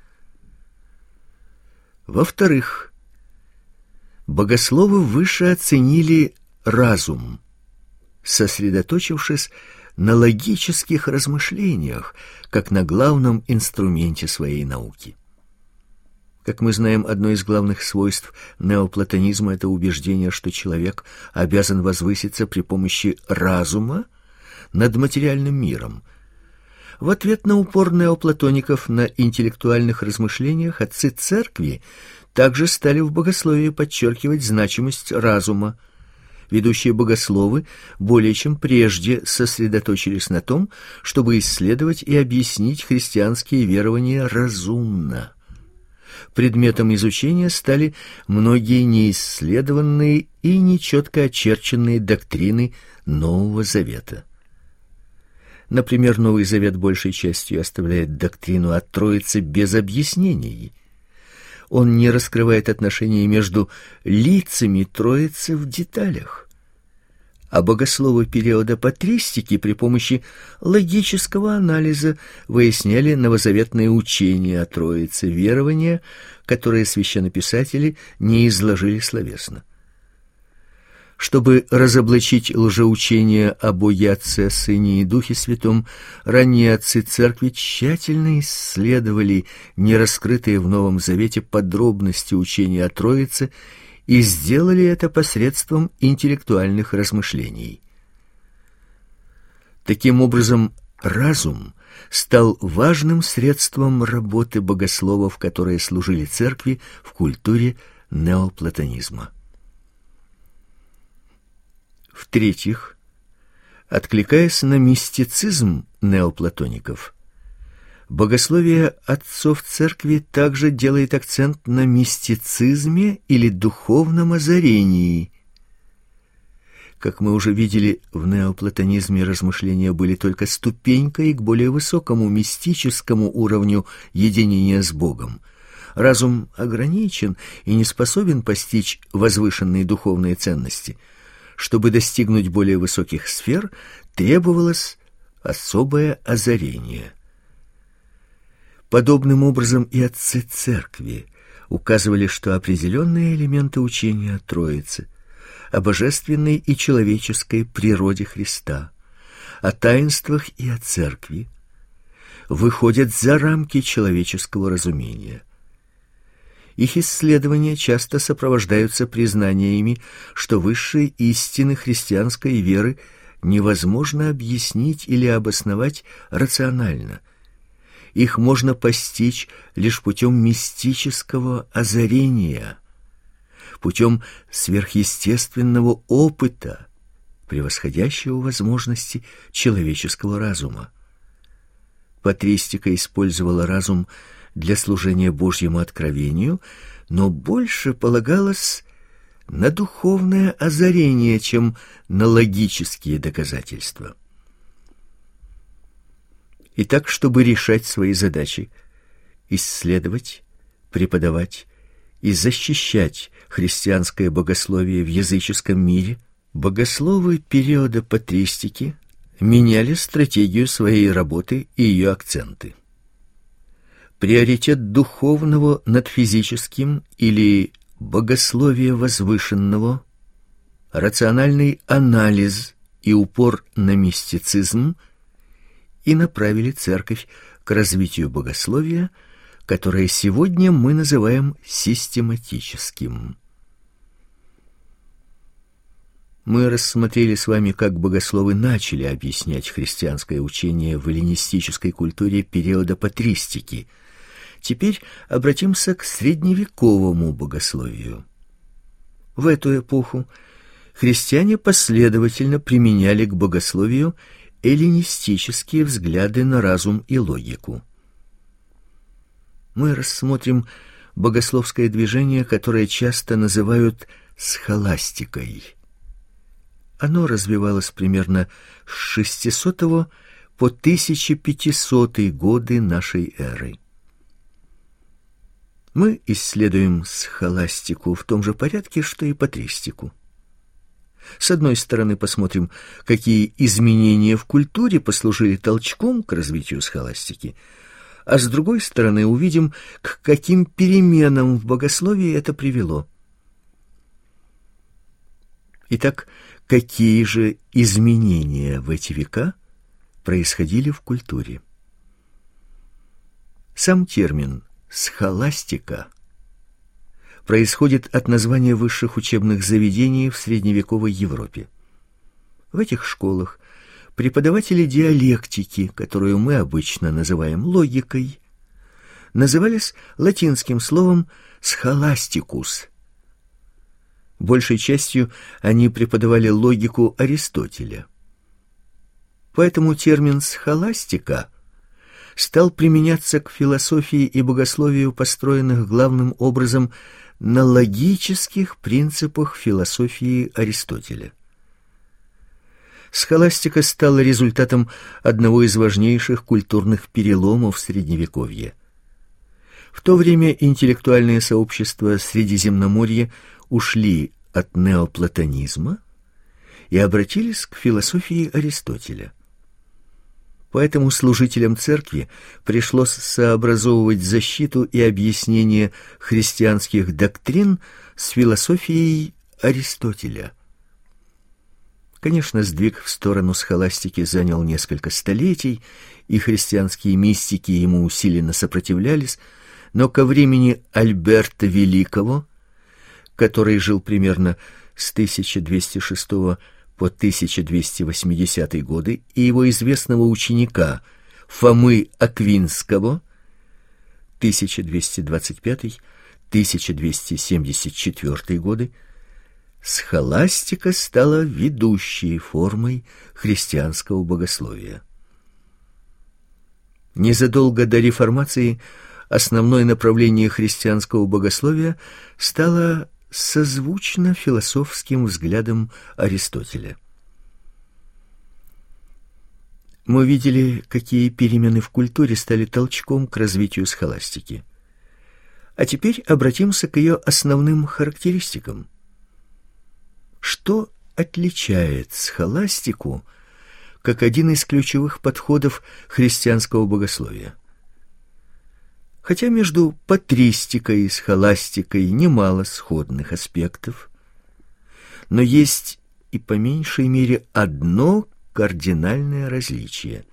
Во-вторых, богословы выше оценили разум, сосредоточившись на логических размышлениях, как на главном инструменте своей науки. Как мы знаем, одно из главных свойств неоплатонизма — это убеждение, что человек обязан возвыситься при помощи разума над материальным миром. В ответ на упор неоплатоников на интеллектуальных размышлениях отцы церкви также стали в богословии подчеркивать значимость разума. Ведущие богословы более чем прежде сосредоточились на том, чтобы исследовать и объяснить христианские верования разумно. Предметом изучения стали многие неисследованные и нечетко очерченные доктрины Нового Завета. Например, Новый Завет большей частью оставляет доктрину о Троице без объяснений. Он не раскрывает отношения между лицами Троицы в деталях. А богословы периода патристики при помощи логического анализа выясняли новозаветные учения о Троице, верования, которые священнописатели не изложили словесно. Чтобы разоблачить лжеучение о Боге Отце, Сыне и Духе Святом, ранние отцы церкви тщательно исследовали нераскрытые в Новом Завете подробности учения о Троице и сделали это посредством интеллектуальных размышлений. Таким образом, разум стал важным средством работы богословов, которые служили церкви в культуре неоплатонизма. В-третьих, откликаясь на мистицизм неоплатоников, богословие отцов церкви также делает акцент на мистицизме или духовном озарении. Как мы уже видели, в неоплатонизме размышления были только ступенькой к более высокому мистическому уровню единения с Богом. Разум ограничен и не способен постичь возвышенные духовные ценности. Чтобы достигнуть более высоких сфер, требовалось особое озарение. Подобным образом и отцы церкви указывали, что определенные элементы учения Троицы, о божественной и человеческой природе Христа, о таинствах и о церкви выходят за рамки человеческого разумения. Их исследования часто сопровождаются признаниями, что высшие истины христианской веры невозможно объяснить или обосновать рационально. Их можно постичь лишь путем мистического озарения, путем сверхъестественного опыта, превосходящего возможности человеческого разума. Патристика использовала разум для служения Божьему откровению, но больше полагалось на духовное озарение, чем на логические доказательства. Итак, чтобы решать свои задачи, исследовать, преподавать и защищать христианское богословие в языческом мире, богословы периода патристики меняли стратегию своей работы и ее акценты. Приоритет духовного над физическим или богословие возвышенного, рациональный анализ и упор на мистицизм и направили церковь к развитию богословия, которое сегодня мы называем систематическим. Мы рассмотрели с вами, как богословы начали объяснять христианское учение в эллинистической культуре периода патристики. Теперь обратимся к средневековому богословию. В эту эпоху христиане последовательно применяли к богословию эллинистические взгляды на разум и логику. Мы рассмотрим богословское движение, которое часто называют схоластикой. Оно развивалось примерно с шестисотого по тысяча пятисотые годы нашей эры. Мы исследуем схоластику в том же порядке, что и патристику. С одной стороны, посмотрим, какие изменения в культуре послужили толчком к развитию схоластики, а с другой стороны, увидим, к каким переменам в богословии это привело. Итак, какие же изменения в эти века происходили в культуре? Сам термин «схоластика» происходит от названия высших учебных заведений в средневековой Европе. В этих школах преподаватели диалектики, которую мы обычно называем логикой, назывались латинским словом «схоластикус». Большей частью они преподавали логику Аристотеля. Поэтому термин «схоластика» стал применяться к философии и богословию, построенных главным образом на логических принципах философии Аристотеля. Схоластика стала результатом одного из важнейших культурных переломов Средневековья. В то время интеллектуальные сообщества Средиземноморья ушли от неоплатонизма и обратились к философии Аристотеля. Поэтому служителям церкви пришлось сообразовывать защиту и объяснение христианских доктрин с философией Аристотеля. Конечно, сдвиг в сторону схоластики занял несколько столетий, и христианские мистики ему усиленно сопротивлялись, но ко времени Альберта Великого, который жил примерно с тысяча двести шестого по тысяча двести восьмидесятые годы, и его известного ученика Фомы Аквинского тысяча двести двадцать пятый — тысяча двести семьдесят четвёртые годы, схоластика стала ведущей формой христианского богословия. Незадолго до реформации основное направление христианского богословия стало созвучно философским взглядам Аристотеля. Мы видели, какие перемены в культуре стали толчком к развитию схоластики. А теперь обратимся к ее основным характеристикам. Что отличает схоластику как один из ключевых подходов христианского богословия. Хотя между патристикой и схоластикой немало сходных аспектов, но есть и по меньшей мере одно кардинальное различие.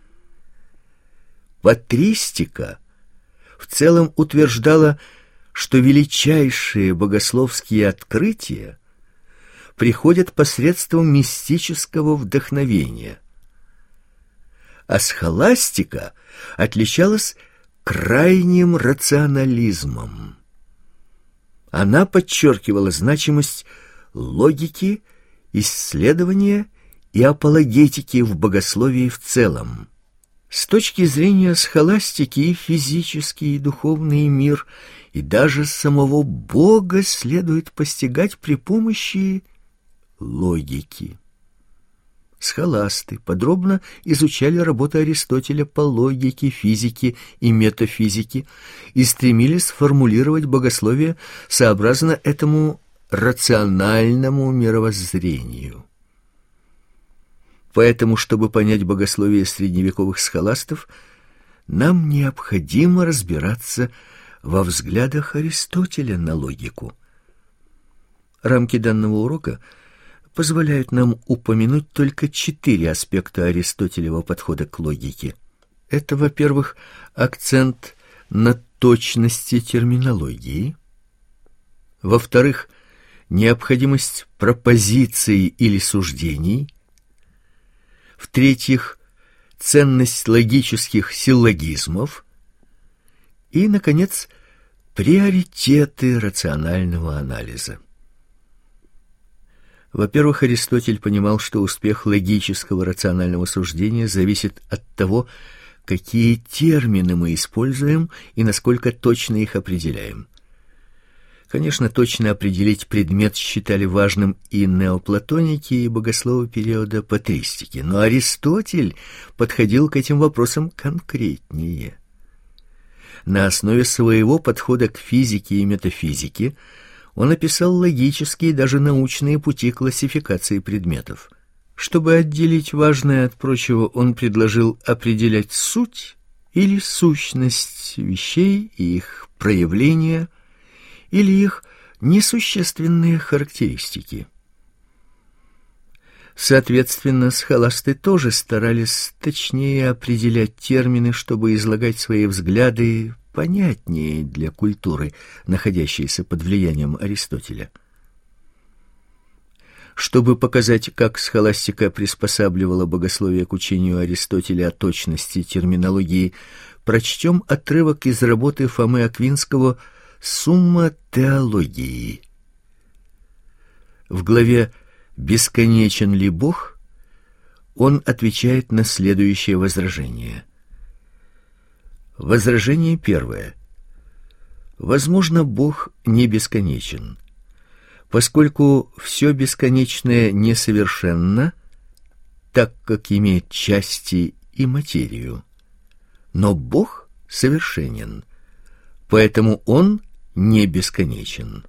Патристика в целом утверждала, что величайшие богословские открытия приходят посредством мистического вдохновения, а схоластика отличалась крайним рационализмом. Она подчеркивала значимость логики, исследования и апологетики в богословии в целом. С точки зрения схоластики и физический, и духовный мир, и даже самого Бога следует постигать при помощи логики. Схоласты подробно изучали работы Аристотеля по логике, физике и метафизике и стремились сформулировать богословие сообразно этому рациональному мировоззрению. Поэтому, чтобы понять богословие средневековых схоластов, нам необходимо разбираться во взглядах Аристотеля на логику. Рамки данного урока позволяют нам упомянуть только четыре аспекта аристотелевого подхода к логике. Это, во-первых, акцент на точности терминологии, во-вторых, необходимость пропозиций или суждений, в-третьих, ценность логических силлогизмов и, наконец, приоритеты рационального анализа. Во-первых, Аристотель понимал, что успех логического рационального суждения зависит от того, какие термины мы используем и насколько точно их определяем. Конечно, точно определить предмет считали важным и неоплатоники, и богословы периода патристики, но Аристотель подходил к этим вопросам конкретнее. На основе своего подхода к физике и метафизике он описал логические, даже научные пути классификации предметов. Чтобы отделить важное от прочего, он предложил определять суть или сущность вещей и их проявления, или их несущественные характеристики. Соответственно, схоласты тоже старались точнее определять термины, чтобы излагать свои взгляды понятнее для культуры, находящейся под влиянием Аристотеля. Чтобы показать, как схоластика приспосабливала богословие к учению Аристотеля о точности терминологии, прочтем отрывок из работы Фомы Аквинского «Сумма теологии». В главе «Бесконечен ли Бог?» он отвечает на следующее возражение. Возражение первое. Возможно, Бог не бесконечен, поскольку все бесконечное несовершенно, так как имеет части и материю. Но Бог совершенен, поэтому Он не бесконечен.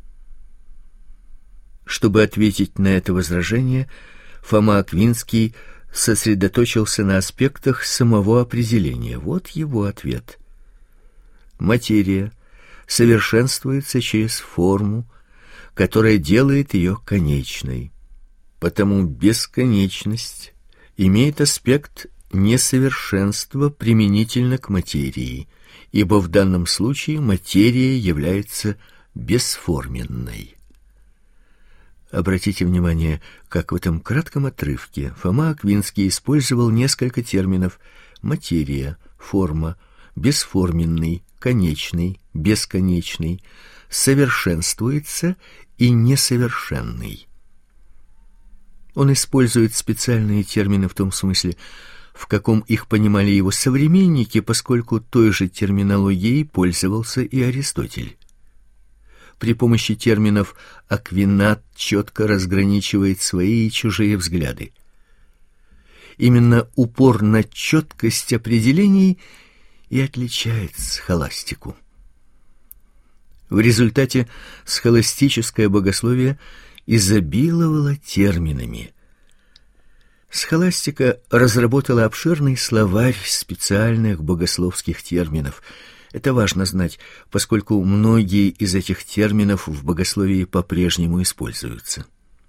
Чтобы ответить на это возражение, Фома Аквинский сосредоточился на аспектах самого определения. Вот его ответ. Материя совершенствуется через форму, которая делает ее конечной. Потому бесконечность имеет аспект несовершенства применительно к материи, ибо в данном случае материя является бесформенной. Обратите внимание, как в этом кратком отрывке Фома Аквинский использовал несколько терминов: материя, форма, бесформенный, конечный, бесконечный, совершенствуется и несовершенный. Он использует специальные термины в том смысле, в каком их понимали его современники, поскольку той же терминологией пользовался и Аристотель. При помощи терминов Аквинат четко разграничивает свои и чужие взгляды. Именно упор на четкость определений и отличает схоластику. В результате схоластическое богословие изобиловала терминами. Схоластика разработала обширный словарь специальных богословских терминов. Это важно знать, поскольку многие из этих терминов в богословии по-прежнему используются.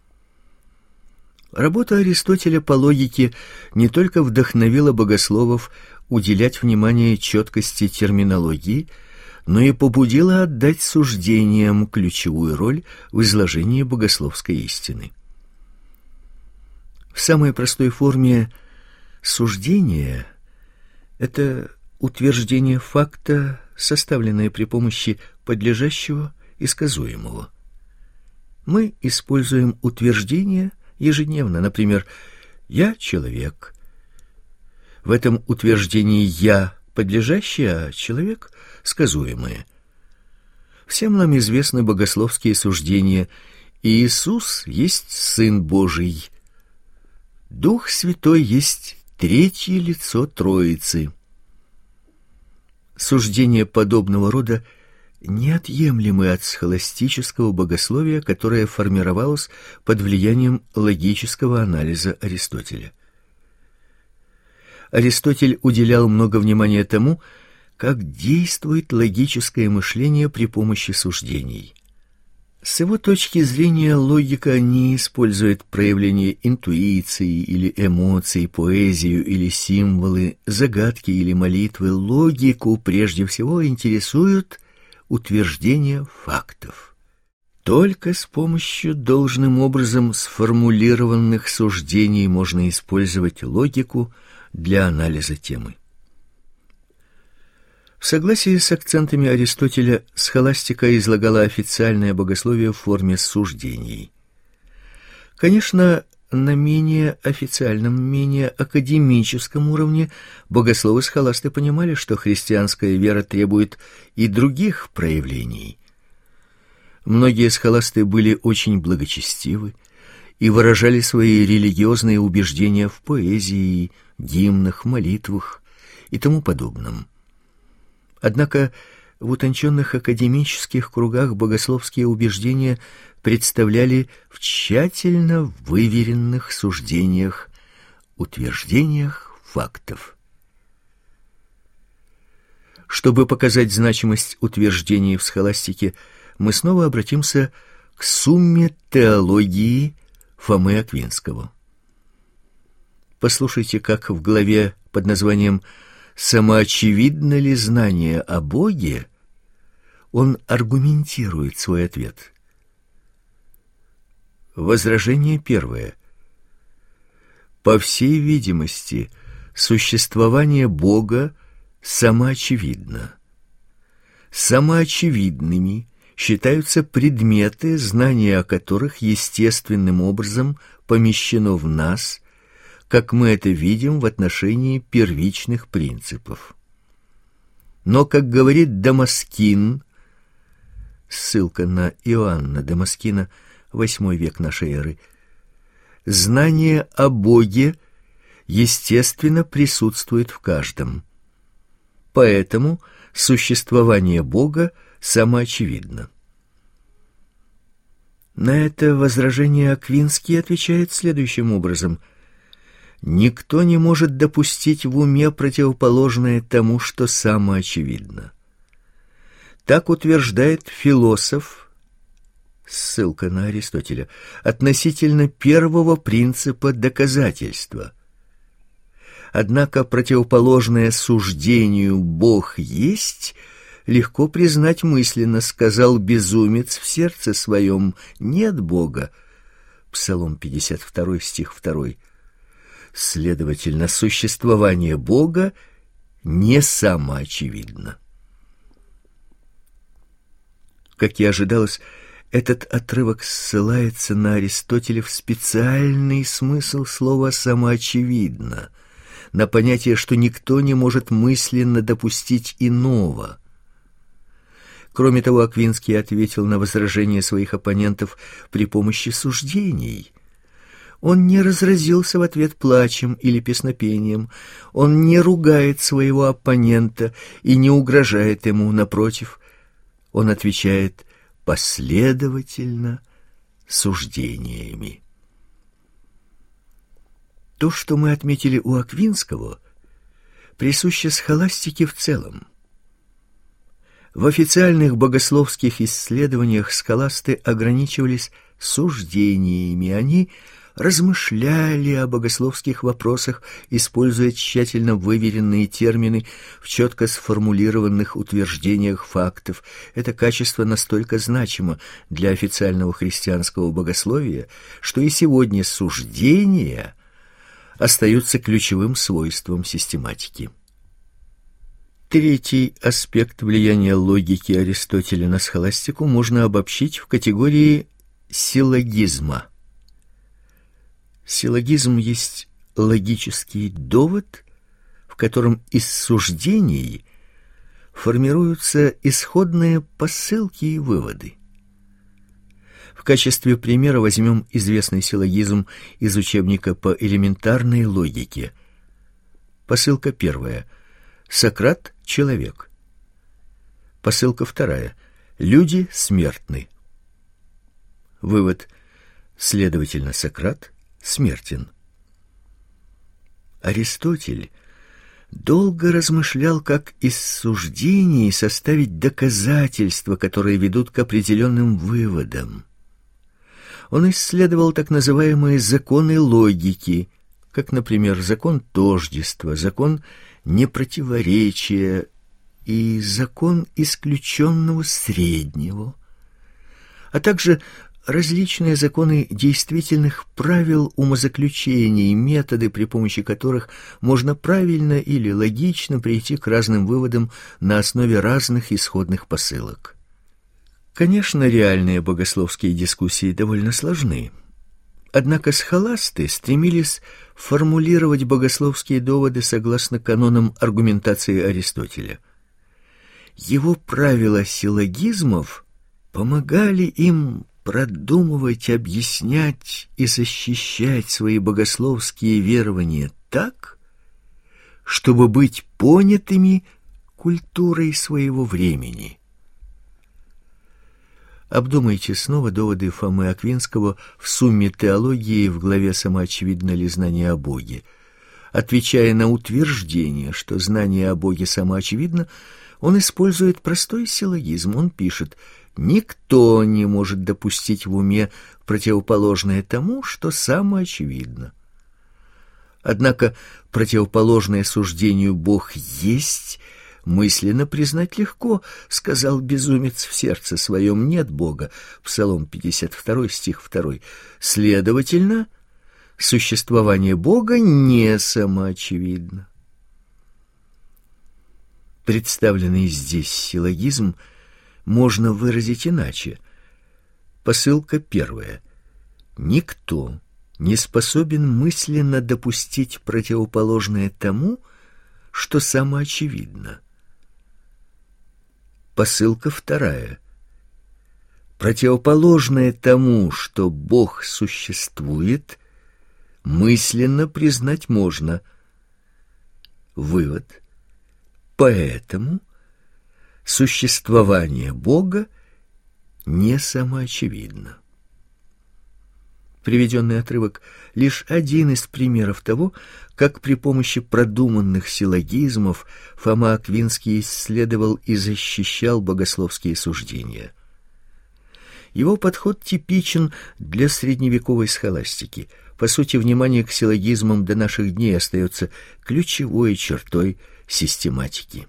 Работа Аристотеля по логике не только вдохновила богословов уделять внимание четкости терминологии, но и побудила отдать суждениям ключевую роль в изложении богословской истины. В самой простой форме суждение — это утверждение факта, составленное при помощи подлежащего и сказуемого. Мы используем утверждение ежедневно, например, «я человек». В этом утверждении «я» подлежащее, а «человек» — сказуемое. Всем нам известны богословские суждения: Иисус есть Сын Божий, Дух Святой есть третье лицо Троицы. Суждения подобного рода неотъемлемы от схоластического богословия, которое формировалось под влиянием логического анализа Аристотеля. Аристотель уделял много внимания тому, как действует логическое мышление при помощи суждений. С его точки зрения логика не использует проявление интуиции или эмоций, поэзию или символы, загадки или молитвы. Логику прежде всего интересуют утверждения фактов. Только с помощью должным образом сформулированных суждений можно использовать логику для анализа темы. В согласии с акцентами Аристотеля, схоластика излагала официальное богословие в форме суждений. Конечно, на менее официальном, менее академическом уровне богословы-схоласты понимали, что христианская вера требует и других проявлений. Многие схоласты были очень благочестивы и выражали свои религиозные убеждения в поэзии, гимнах, молитвах и тому подобном. Однако в утонченных академических кругах богословские убеждения представляли в тщательно выверенных суждениях, утверждениях фактов. Чтобы показать значимость утверждений в схоластике, мы снова обратимся к сумме теологии Фомы Аквинского. Послушайте, как в главе под названием «Самоочевидно ли знание о Боге?» он аргументирует свой ответ. Возражение первое. По всей видимости, существование Бога самоочевидно. Самоочевидными считаются предметы, знание о которых естественным образом помещено в нас, как мы это видим в отношении первичных принципов. Но, как говорит Дамаскин, ссылка на Иоанна Дамаскина, восьмой век нашей эры, знание о Боге естественно присутствует в каждом. Поэтому существование Бога самоочевидно. На это возражение Аквинский отвечает следующим образом: никто не может допустить в уме противоположное тому, что самоочевидно. Так утверждает философ, ссылка на Аристотеля, относительно первого принципа доказательства. Однако противоположное суждению «Бог есть» легко признать мысленно, сказал безумец в сердце своем: «Нет Бога». Псалом пятьдесят два, стих два. Следовательно, существование Бога не самоочевидно. Как и ожидалось, этот отрывок ссылается на Аристотелев специальный смысл слова «самоочевидно», на понятие, что никто не может мысленно допустить иного. Кроме того, Аквинский ответил на возражения своих оппонентов при помощи суждений. Он не разразился в ответ плачем или песнопением, он не ругает своего оппонента и не угрожает ему, напротив, он отвечает последовательно, суждениями. То, что мы отметили у Аквинского, присуще схоластике в целом. В официальных богословских исследованиях схоласты ограничивались суждениями, они размышляли о богословских вопросах, используя тщательно выверенные термины в четко сформулированных утверждениях фактов. Это качество настолько значимо для официального христианского богословия, что и сегодня суждения остаются ключевым свойством систематики. Третий аспект влияния логики Аристотеля на схоластику можно обобщить в категории силлогизма. Силлогизм есть логический довод, в котором из суждений формируются исходные посылки и выводы. В качестве примера возьмем известный силлогизм из учебника по элементарной логике. Посылка первая. Сократ — человек. Посылка вторая. Люди смертны. Вывод. Следовательно, Сократ смертен. Аристотель долго размышлял, как из суждений составить доказательства, которые ведут к определенным выводам. Он исследовал так называемые законы логики, как, например, закон тождества, закон непротиворечия и закон исключенного среднего, а также различные законы действительных правил умозаключений, методы, при помощи которых можно правильно или логично прийти к разным выводам на основе разных исходных посылок. Конечно, реальные богословские дискуссии довольно сложны. Однако схоласты стремились формулировать богословские доводы согласно канонам аргументации Аристотеля. Его правила силлогизмов помогали им продумывать, объяснять и защищать свои богословские верования так, чтобы быть понятыми культурой своего времени. Обдумайте снова доводы Фомы Аквинского в «Сумме теологии» в главе «Самоочевидно ли знание о Боге». Отвечая на утверждение, что знание о Боге самоочевидно, он использует простой силлогизм. Он пишет: «Никто не может допустить в уме противоположное тому, что самоочевидно». Однако противоположное суждению «Бог есть» мысленно признать легко, сказал безумец в сердце своем: нет Бога. Псалом пятьдесят два, стих два. Следовательно, существование Бога не самоочевидно. Представленный здесь силлогизм можно выразить иначе. Посылка первая. Никто не способен мысленно допустить противоположное тому, что самоочевидно. Посылка вторая. Противоположное тому, что Бог существует, мысленно признать можно. Вывод. Поэтому существование Бога не самоочевидно. Приведенный отрывок — лишь один из примеров того, как при помощи продуманных силлогизмов Фома Аквинский исследовал и защищал богословские суждения. Его подход типичен для средневековой схоластики. По сути, внимание к силлогизмам до наших дней остается ключевой чертой систематики.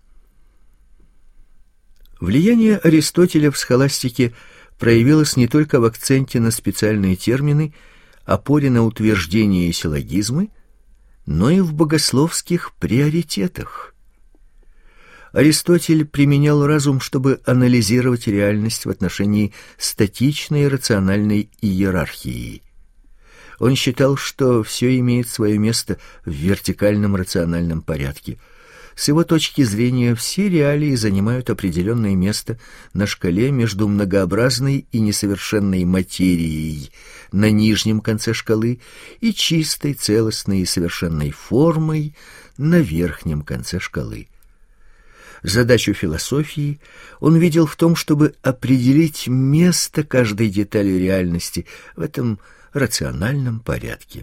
Влияние Аристотеля в схоластике проявилось не только в акценте на специальные термины, опоре на утверждения и силлогизмы, но и в богословских приоритетах. Аристотель применял разум, чтобы анализировать реальность в отношении статичной рациональной иерархии. Он считал, что все имеет свое место в вертикальном рациональном порядке. С его точки зрения, все реалии занимают определенное место на шкале между многообразной и несовершенной материей на нижнем конце шкалы и чистой, целостной и совершенной формой на верхнем конце шкалы. Задачу философии он видел в том, чтобы определить место каждой детали реальности в этом рациональном порядке.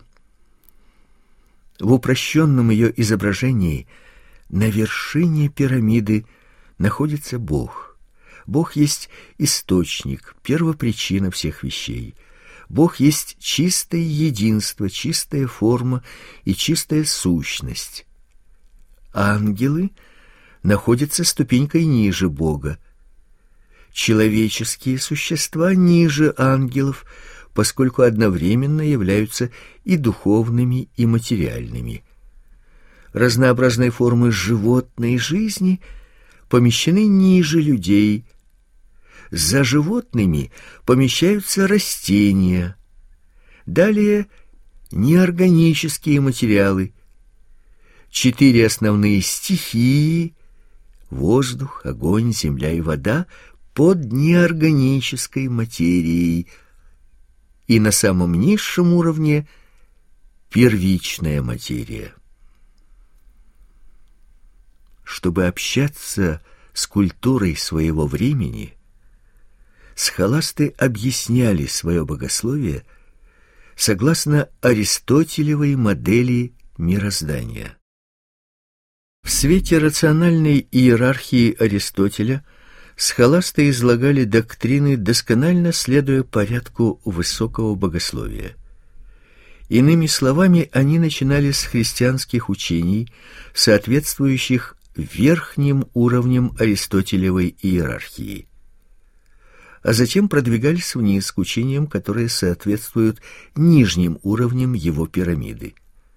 В упрощенном ее изображении на вершине пирамиды находится Бог. Бог есть источник, первопричина всех вещей. Бог есть чистое единство, чистая форма и чистая сущность. Ангелы находятся ступенькой ниже Бога. Человеческие существа ниже ангелов, поскольку одновременно являются и духовными, и материальными. Разнообразные формы животной жизни помещены ниже людей. За животными помещаются растения. Далее неорганические материалы. Четыре основные стихии — воздух, огонь, земля и вода — под неорганической материей. И на самом низшем уровне первичная материя. Чтобы общаться с культурой своего времени, схоласты объясняли свое богословие согласно аристотелевой модели мироздания. В свете рациональной иерархии Аристотеля схоласты излагали доктрины, досконально следуя порядку высокого богословия. Иными словами, они начинали с христианских учений, соответствующих верхним уровням аристотелевой иерархии, а затем продвигались вниз к учениям, которые соответствуют нижним уровням его пирамиды.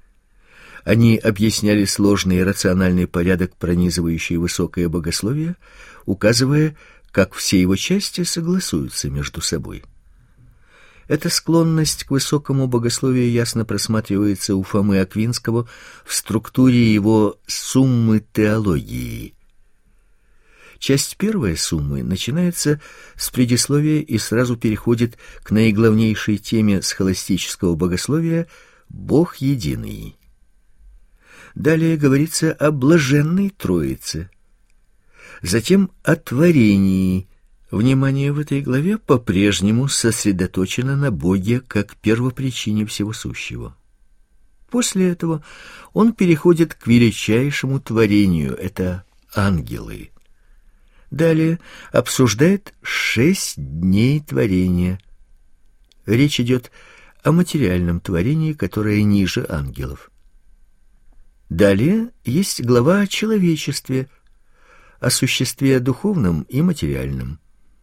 Они объясняли сложный рациональный порядок, пронизывающий высокое богословие, указывая, как все его части согласуются между собой. Эта склонность к высокому богословию ясно просматривается у Фомы Аквинского в структуре его «Суммы теологии». Часть первая суммы начинается с предисловия и сразу переходит к наиглавнейшей теме схоластического богословия «Бог единый». Далее говорится о блаженной Троице. Затем о творении. Внимание в этой главе по-прежнему сосредоточено на Боге как первопричине всего сущего. После этого он переходит к величайшему творению — это ангелы. Далее обсуждает шесть дней творения. Речь идет о материальном творении, которое ниже ангелов. Далее есть глава о человечестве, о существе духовном и материальном.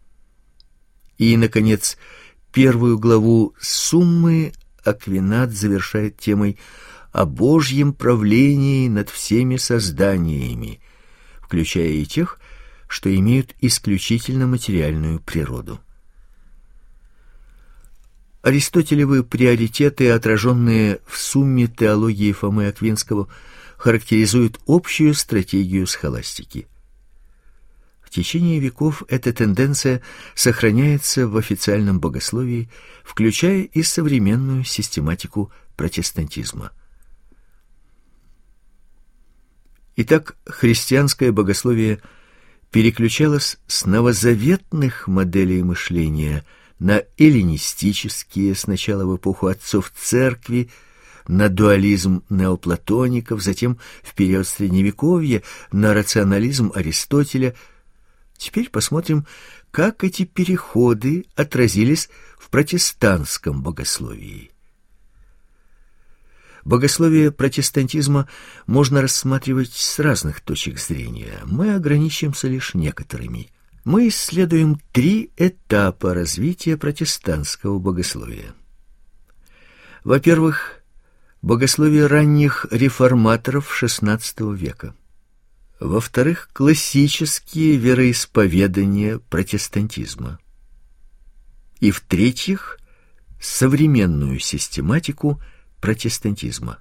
И, наконец, первую главу «Суммы» Аквинат завершает темой о Божьем правлении над всеми созданиями, включая и тех, что имеют исключительно материальную природу. Аристотелевы приоритеты, отраженные в «Сумме» теологии Фомы Аквинского, характеризуют общую стратегию схоластики. В течение веков эта тенденция сохраняется в официальном богословии, включая и современную систематику протестантизма. Итак, христианское богословие переключалось с новозаветных моделей мышления на эллинистические, сначала в эпоху отцов церкви, на дуализм неоплатоников, затем в период Средневековья на рационализм Аристотеля. Теперь посмотрим, как эти переходы отразились в протестантском богословии. Богословие протестантизма можно рассматривать с разных точек зрения. Мы ограничимся лишь некоторыми. Мы исследуем три этапа развития протестантского богословия. Во-первых, богословие ранних реформаторов шестнадцатого века. Во-вторых, классические вероисповедания протестантизма. И в-третьих, современную систематику протестантизма.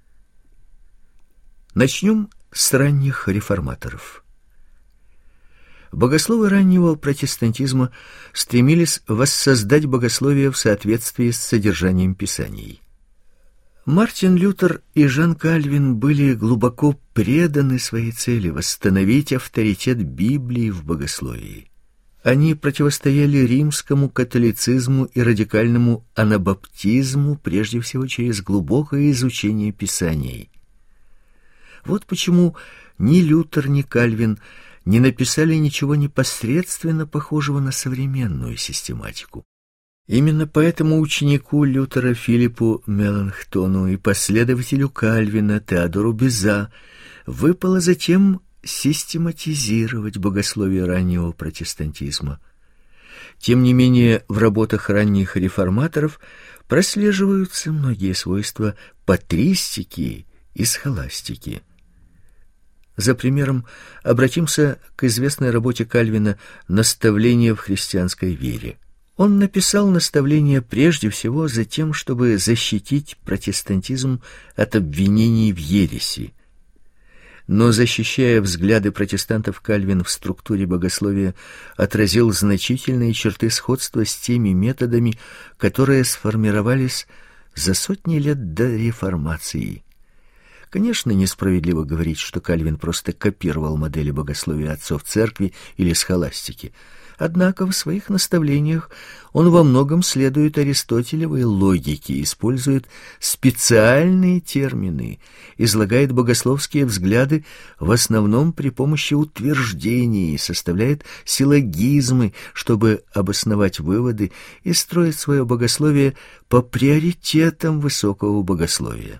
Начнем с ранних реформаторов. Богословы раннего протестантизма стремились воссоздать богословие в соответствии с содержанием Писаний. Мартин Лютер и Жан Кальвин были глубоко преданы своей цели восстановить авторитет Библии в богословии. Они противостояли римскому католицизму и радикальному анабаптизму прежде всего через глубокое изучение Писаний. Вот почему ни Лютер, ни Кальвин не написали ничего непосредственно похожего на современную систематику. Именно поэтому ученику Лютера Филиппу Меланхтону и последователю Кальвина Теодору Беза выпало затем систематизировать богословие раннего протестантизма. Тем не менее, в работах ранних реформаторов прослеживаются многие свойства патристики и схоластики. За примером обратимся к известной работе Кальвина «Наставление в христианской вере». Он написал наставление прежде всего за тем, чтобы защитить протестантизм от обвинений в ереси. Но, защищая взгляды протестантов, Кальвин в структуре богословия отразил значительные черты сходства с теми методами, которые сформировались за сотни лет до реформации. Конечно, несправедливо говорить, что Кальвин просто копировал модели богословия отцов церкви или схоластики. Однако в своих наставлениях он во многом следует аристотелевой логике, использует специальные термины, излагает богословские взгляды в основном при помощи утверждений, составляет силлогизмы, чтобы обосновать выводы и строить свое богословие по приоритетам высокого богословия.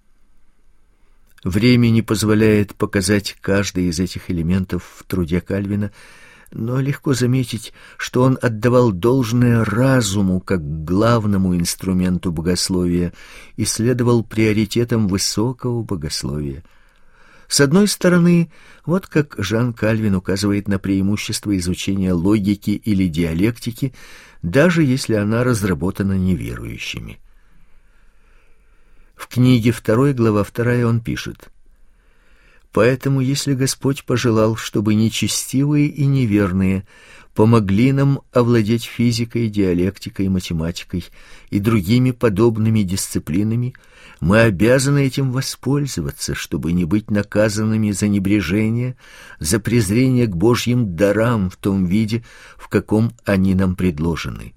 Время не позволяет показать каждый из этих элементов в труде Кальвина, но легко заметить, что он отдавал должное разуму как главному инструменту богословия и следовал приоритетам высокого богословия. С одной стороны, вот как Жан Кальвин указывает на преимущество изучения логики или диалектики, даже если она разработана неверующими. В книге второй, глава вторая, он пишет: «Поэтому, если Господь пожелал, чтобы нечестивые и неверные помогли нам овладеть физикой, диалектикой, математикой и другими подобными дисциплинами, мы обязаны этим воспользоваться, чтобы не быть наказанными за небрежение, за презрение к Божьим дарам в том виде, в каком они нам предложены».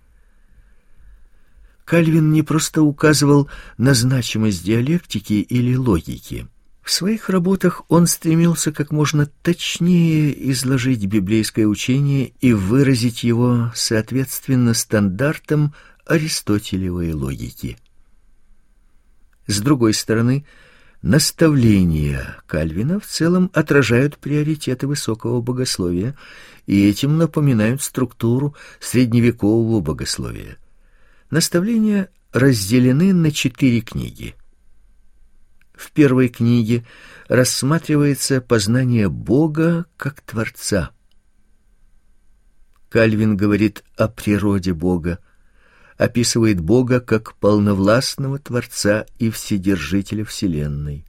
Кальвин не просто указывал на значимость диалектики или логики. В своих работах он стремился как можно точнее изложить библейское учение и выразить его соответственно стандартам аристотелевой логики. С другой стороны, наставления Кальвина в целом отражают приоритеты высокого богословия и этим напоминают структуру средневекового богословия. Наставления разделены на четыре книги. В первой книге рассматривается познание Бога как Творца. Кальвин говорит о природе Бога, описывает Бога как полновластного Творца и Вседержителя Вселенной.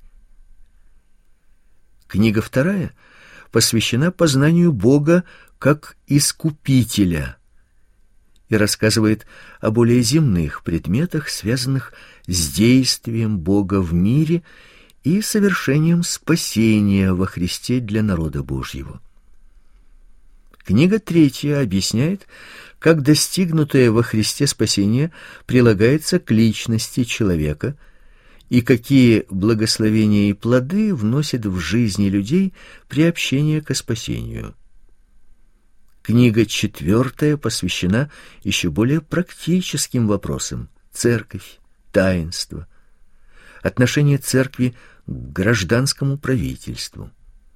Книга вторая посвящена познанию Бога как Искупителя и рассказывает о более земных предметах, связанных с действием Бога в мире и совершением спасения во Христе для народа Божьего. Книга третья объясняет, как достигнутое во Христе спасение прилагается к личности человека и какие благословения и плоды вносит в жизни людей приобщение ко спасению. Книга четвертая посвящена еще более практическим вопросам: церковь, таинство, отношение церкви к гражданскому правительству.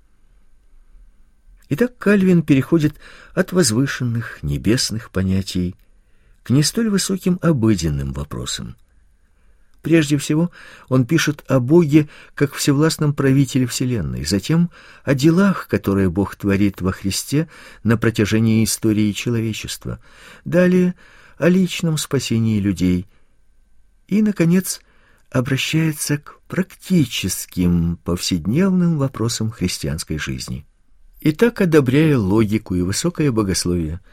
Итак, Кальвин переходит от возвышенных небесных понятий к не столь высоким обыденным вопросам. Прежде всего, он пишет о Боге как всевластном правителе вселенной, затем о делах, которые Бог творит во Христе на протяжении истории человечества, далее о личном спасении людей и, наконец, обращается к практическим повседневным вопросам христианской жизни. Итак, одобряя логику и высокое богословие,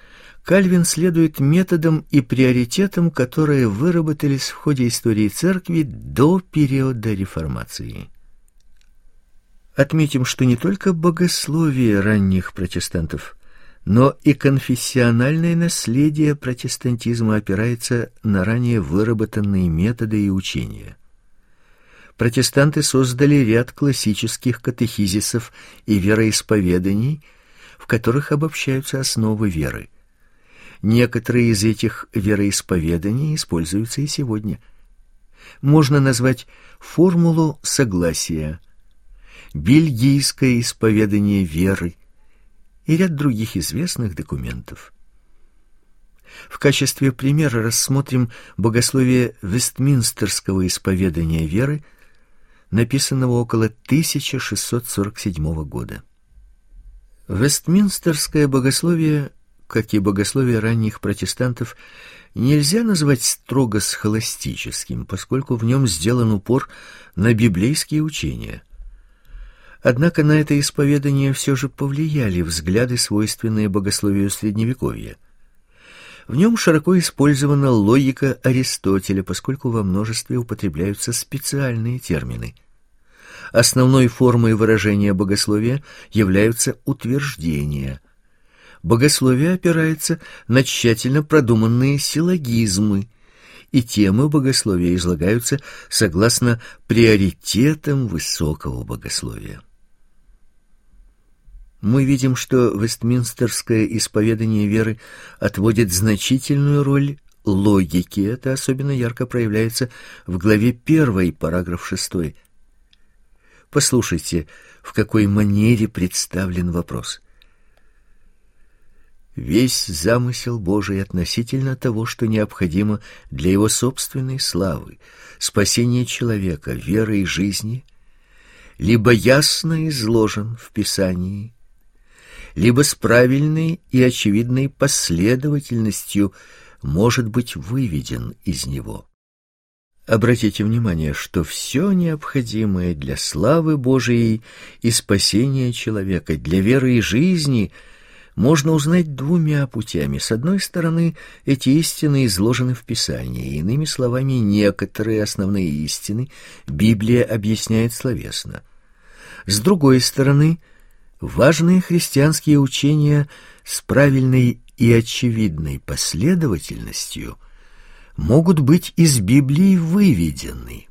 Кальвин следует методам и приоритетам, которые выработались в ходе истории Церкви до периода Реформации. Отметим, что не только богословие ранних протестантов, но и конфессиональное наследие протестантизма опирается на ранее выработанные методы и учения. Протестанты создали ряд классических катехизисов и вероисповеданий, в которых обобщаются основы веры. Некоторые из этих вероисповеданий используются и сегодня. Можно назвать формулу согласия, бельгийское исповедание веры и ряд других известных документов. В качестве примера рассмотрим богословие Вестминстерского исповедания веры, написанного около тысяча шестьсот сорок седьмого года. Вестминстерское богословие, как и богословие ранних протестантов, нельзя назвать строго схоластическим, поскольку в нем сделан упор на библейские учения. Однако на это исповедание все же повлияли взгляды, свойственные богословию Средневековья. В нем широко использована логика Аристотеля, поскольку во множестве употребляются специальные термины. Основной формой выражения богословия являются утверждения. Богословие опирается на тщательно продуманные силлогизмы, и темы богословия излагаются согласно приоритетам высокого богословия. Мы видим, что Вестминстерское исповедание веры отводит значительную роль логике. Это особенно ярко проявляется в главе первой, параграф шестой. Послушайте, в какой манере представлен вопрос. Весь замысел Божий относительно того, что необходимо для его собственной славы, спасения человека, веры и жизни, либо ясно изложен в Писании, либо с правильной и очевидной последовательностью может быть выведен из него. Обратите внимание, что все необходимое для славы Божией и спасения человека, для веры и жизни можно узнать двумя путями. С одной стороны, эти истины изложены в Писании, иными словами, некоторые основные истины Библия объясняет словесно. С другой стороны, важные христианские учения с правильной и очевидной последовательностью могут быть из Библии выведены.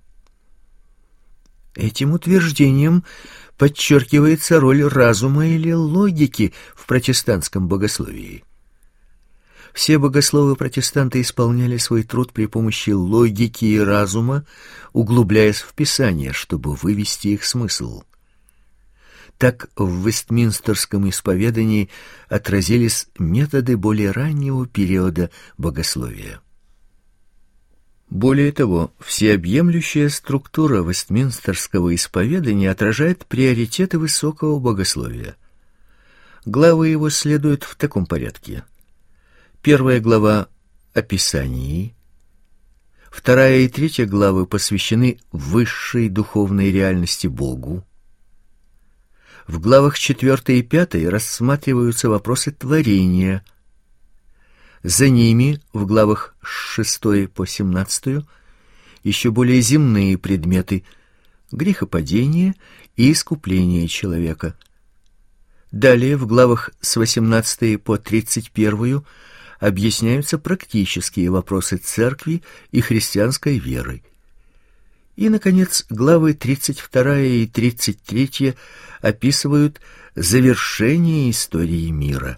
Этим утверждением подчеркивается роль разума или логики в протестантском богословии. Все богословы-протестанты исполняли свой труд при помощи логики и разума, углубляясь в Писание, чтобы вывести их смысл. Так в Вестминстерском исповедании отразились методы более раннего периода богословия. Более того, всеобъемлющая структура Вестминстерского исповедания отражает приоритеты высокого богословия. Главы его следуют в таком порядке. Первая глава о Писании, вторая и третья главы посвящены высшей духовной реальности Богу. В главах четвертой и пятой рассматриваются вопросы творения. За ними, в главах с шестой по семнадцатую, еще более земные предметы — грехопадение и искупление человека. Далее, в главах с восемнадцатой по тридцать первую, объясняются практические вопросы церкви и христианской веры. И, наконец, главы тридцать вторая и тридцать третья описывают завершение истории мира.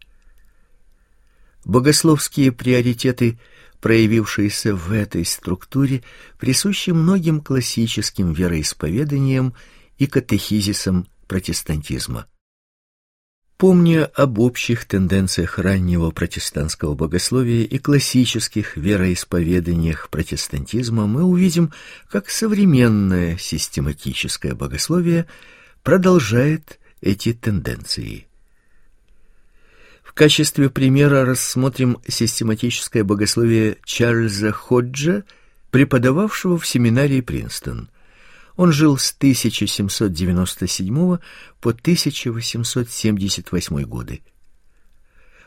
Богословские приоритеты, проявившиеся в этой структуре, присущи многим классическим вероисповеданиям и катехизисам протестантизма. Помня об общих тенденциях раннего протестантского богословия и классических вероисповеданиях протестантизма, мы увидим, как современное систематическое богословие продолжает эти тенденции. В качестве примера рассмотрим систематическое богословие Чарльза Ходжа, преподававшего в семинарии Принстон. Он жил с тысяча семьсот девяносто седьмого по тысяча восемьсот семьдесят восьмой годы.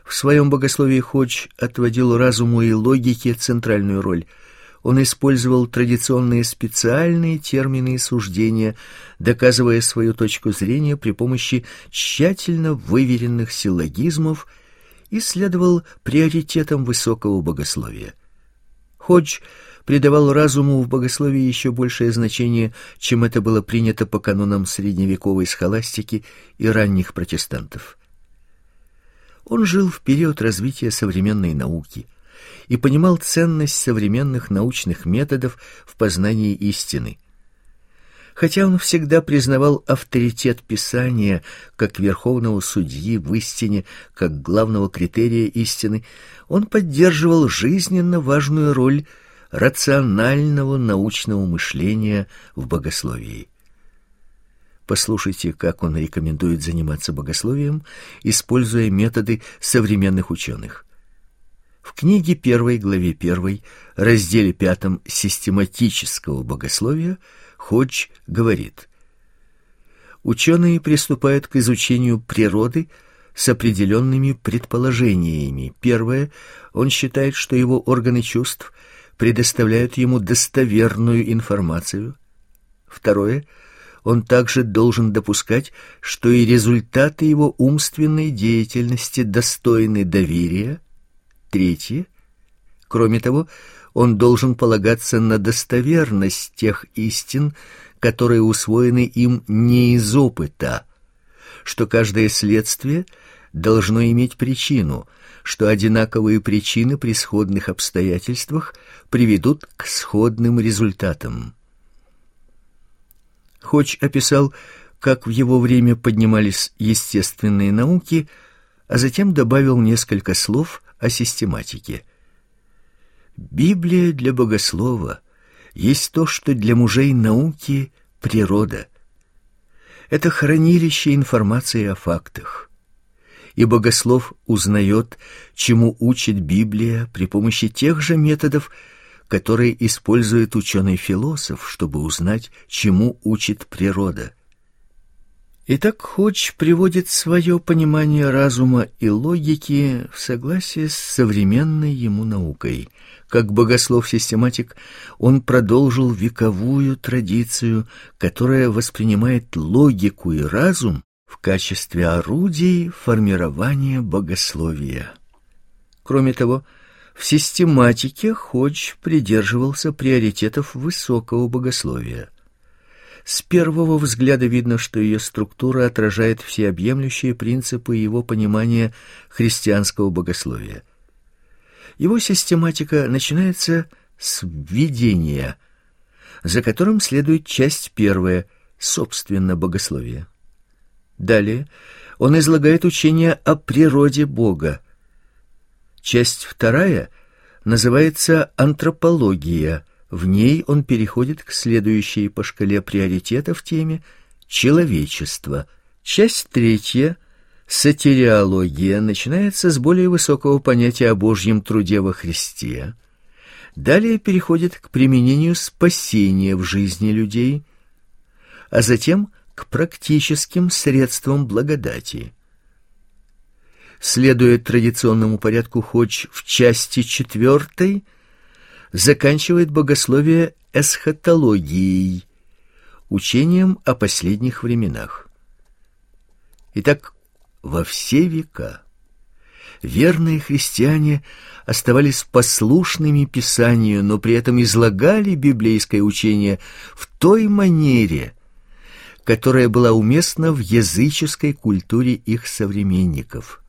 В своем богословии Ходж отводил разуму и логике центральную роль. Он использовал традиционные специальные термины и суждения, доказывая свою точку зрения при помощи тщательно выверенных силлогизмов, и следовал приоритетам высокого богословия. Ходж придавал разуму в богословии еще большее значение, чем это было принято по канонам средневековой схоластики и ранних протестантов. Он жил в период развития современной науки и понимал ценность современных научных методов в познании истины. Хотя он всегда признавал авторитет Писания как верховного судьи в истине, как главного критерия истины, он поддерживал жизненно важную роль рационального научного мышления в богословии. Послушайте, как он рекомендует заниматься богословием, используя методы современных ученых. В книге первой, главе первой, разделе пятом систематического богословия Ходж говорит: ученые приступают к изучению природы с определенными предположениями. Первое, он считает, что его органы чувств предоставляют ему достоверную информацию. Второе, он также должен допускать, что и результаты его умственной деятельности достойны доверия. Третье, кроме того, он должен полагаться на достоверность тех истин, которые усвоены им не из опыта, что каждое следствие должно иметь причину, что одинаковые причины при сходных обстоятельствах приведут к сходным результатам. Ходж описал, как в его время поднимались естественные науки, а затем добавил несколько слов о систематике. Библия для богослова есть то, что для мужей науки природа. Это хранилище информации о фактах. И богослов узнает, чему учит Библия при помощи тех же методов, которые использует ученый-философ, чтобы узнать, чему учит природа. Итак, Ходж приводит свое понимание разума и логики в согласие с современной ему наукой. Как богослов-систематик, он продолжил вековую традицию, которая воспринимает логику и разум в качестве орудий формирования богословия. Кроме того, в систематике Ходж придерживался приоритетов высокого богословия. С первого взгляда видно, что ее структура отражает всеобъемлющие принципы его понимания христианского богословия. Его систематика начинается с введения, за которым следует часть первая, собственно, богословия. Далее он излагает учение о природе Бога. Часть вторая называется антропология. В ней он переходит к следующей по шкале приоритетов теме человечество. Часть третья, сотириология, начинается с более высокого понятия о Божьем труде во Христе. Далее переходит к применению спасения в жизни людей, а затем к практическим средствам благодати. Следуя традиционному порядку, Ходж в части четвертой заканчивает богословие эсхатологией, учением о последних временах. Итак, во все века верные христиане оставались послушными Писанию, но при этом излагали библейское учение в той манере, которая была уместна в языческой культуре их современников.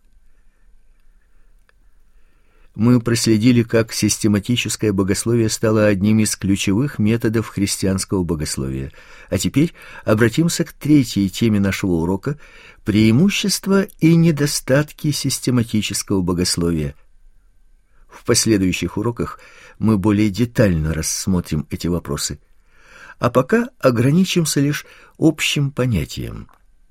Мы проследили, как систематическое богословие стало одним из ключевых методов христианского богословия. А теперь обратимся к третьей теме нашего урока — преимущества и недостатки систематического богословия. В последующих уроках мы более детально рассмотрим эти вопросы. А пока ограничимся лишь общим понятием.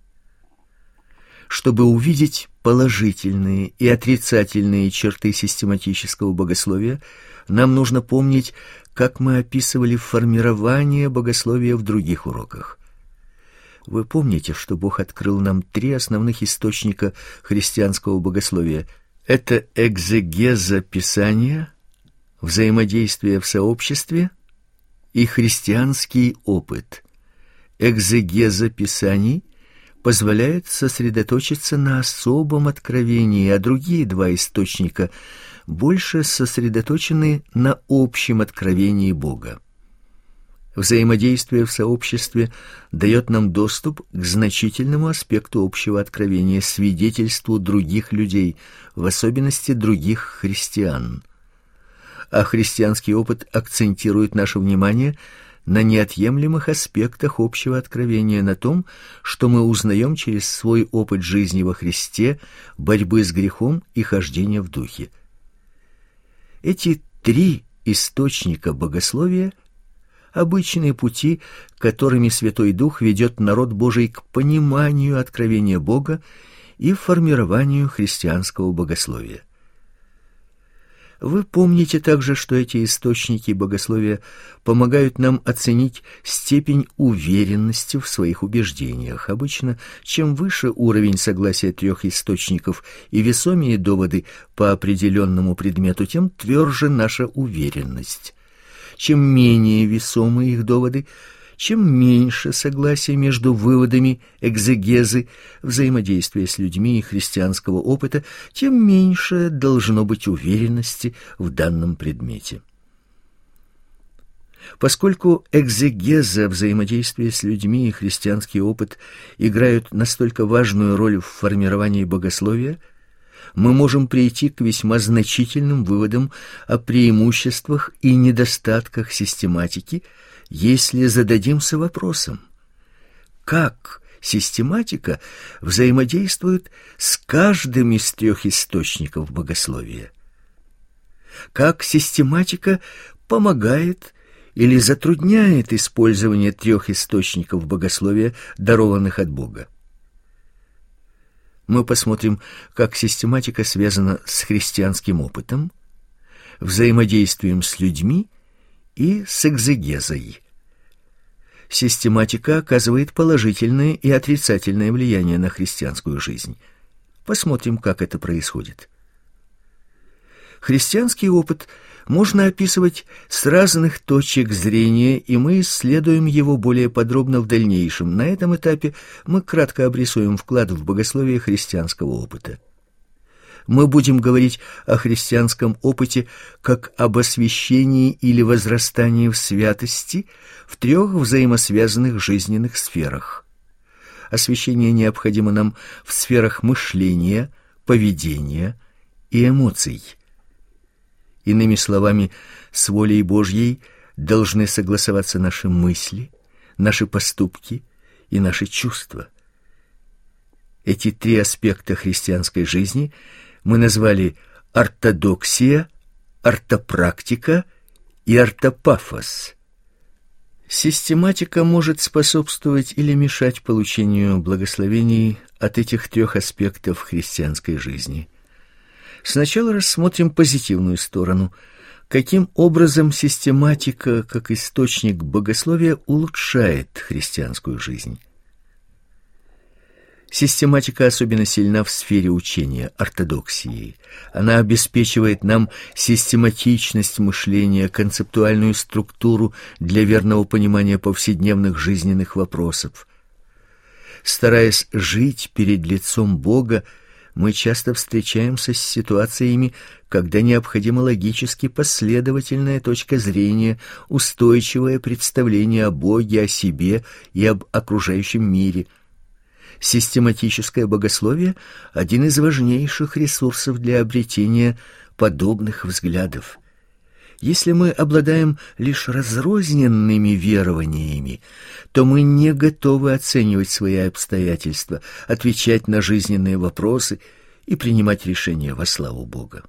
Чтобы увидеть положительные и отрицательные черты систематического богословия, нам нужно помнить, как мы описывали формирование богословия в других уроках. Вы помните, что Бог открыл нам три основных источника христианского богословия. Это экзегеза Писания, взаимодействие в сообществе и христианский опыт. Экзегеза Писаний позволяет сосредоточиться на особом откровении, а другие два источника больше сосредоточены на общем откровении Бога. Взаимодействие в сообществе дает нам доступ к значительному аспекту общего откровения, свидетельству других людей, в особенности других христиан. А христианский опыт акцентирует наше внимание на неотъемлемых аспектах общего откровения, на том, что мы узнаем через свой опыт жизни во Христе, борьбы с грехом и хождения в духе. Эти три источника богословия — обычные пути, которыми Святой Дух ведет народ Божий к пониманию откровения Бога и формированию христианского богословия. Вы помните также, что эти источники богословия помогают нам оценить степень уверенности в своих убеждениях. Обычно, чем выше уровень согласия трех источников и весомее доводы по определенному предмету, тем тверже наша уверенность. Чем менее весомы их доводы, чем меньше согласия между выводами экзегезы, взаимодействия с людьми и христианского опыта, тем меньше должно быть уверенности в данном предмете. Поскольку экзегеза, взаимодействие с людьми и христианский опыт играют настолько важную роль в формировании богословия, мы можем прийти к весьма значительным выводам о преимуществах и недостатках систематики, если зададимся вопросом: как систематика взаимодействует с каждым из трех источников богословия? Как систематика помогает или затрудняет использование трех источников богословия, дарованных от Бога? Мы посмотрим, как систематика связана с христианским опытом, взаимодействием с людьми и с экзегезой. Систематика оказывает положительное и отрицательное влияние на христианскую жизнь. Посмотрим, как это происходит. Христианский опыт можно описывать с разных точек зрения, и мы исследуем его более подробно в дальнейшем. На этом этапе мы кратко обрисуем вклад в богословие христианского опыта. Мы будем говорить о христианском опыте как об освящении или возрастании в святости в трех взаимосвязанных жизненных сферах. Освящение необходимо нам в сферах мышления, поведения и эмоций. Иными словами, с волей Божьей должны согласоваться наши мысли, наши поступки и наши чувства. Эти три аспекта христианской жизни мы назвали ортодоксия, ортопрактика и ортопафос. Систематика может способствовать или мешать получению благословений от этих трех аспектов христианской жизни. Сначала рассмотрим позитивную сторону. Каким образом систематика, как источник богословия, улучшает христианскую жизнь? Систематика особенно сильна в сфере учения, ортодоксии. Она обеспечивает нам систематичность мышления, концептуальную структуру для верного понимания повседневных жизненных вопросов. Стараясь жить перед лицом Бога, мы часто встречаемся с ситуациями, когда необходима логически последовательная точка зрения, устойчивое представление о Боге, о себе и об окружающем мире. Систематическое богословие – один из важнейших ресурсов для обретения подобных взглядов. Если мы обладаем лишь разрозненными верованиями, то мы не готовы оценивать свои обстоятельства, отвечать на жизненные вопросы и принимать решения во славу Бога.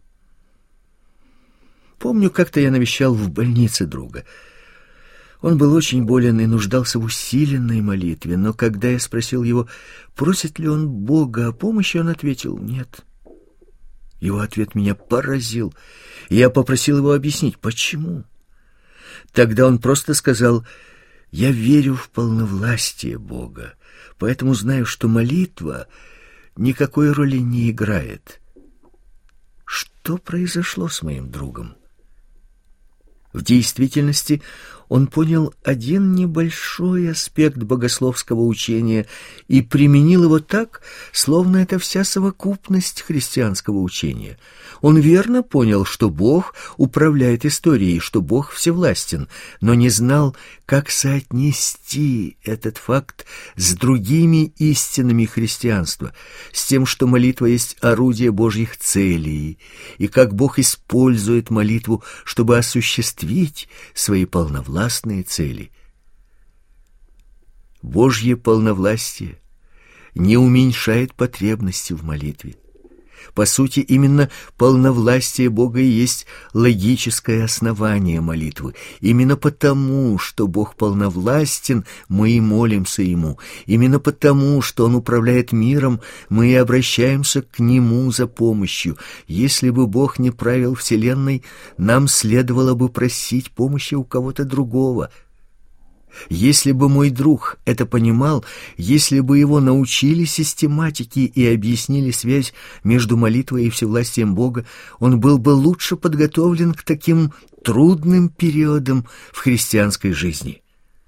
Помню, как-то я навещал в больнице друга. Он был очень болен и нуждался в усиленной молитве, но когда я спросил его, просит ли он Бога о помощи, он ответил «нет». Его ответ меня поразил, и я попросил его объяснить, почему. Тогда он просто сказал: «Я верю в полновластие Бога, поэтому знаю, что молитва никакой роли не играет». что произошло с моим другом? В действительности он понял один небольшой аспект богословского учения и применил его так, словно это вся совокупность христианского учения. Он верно понял, что Бог управляет историей, что Бог всевластен, но не знал, как соотнести этот факт с другими истинами христианства, с тем, что молитва есть орудие Божьих целей, и как Бог использует молитву, чтобы осуществить свои полновластные цели. Божье полновластие не уменьшает потребности в молитве. По сути, именно полновластие Бога и есть логическое основание молитвы. Именно потому, что Бог полновластен, мы и молимся Ему. Именно потому, что Он управляет миром, мы и обращаемся к Нему за помощью. Если бы Бог не правил вселенной, нам следовало бы просить помощи у кого-то другого. Если бы мой друг это понимал, если бы его научили систематике и объяснили связь между молитвой и всевластием Бога, он был бы лучше подготовлен к таким трудным периодам в христианской жизни.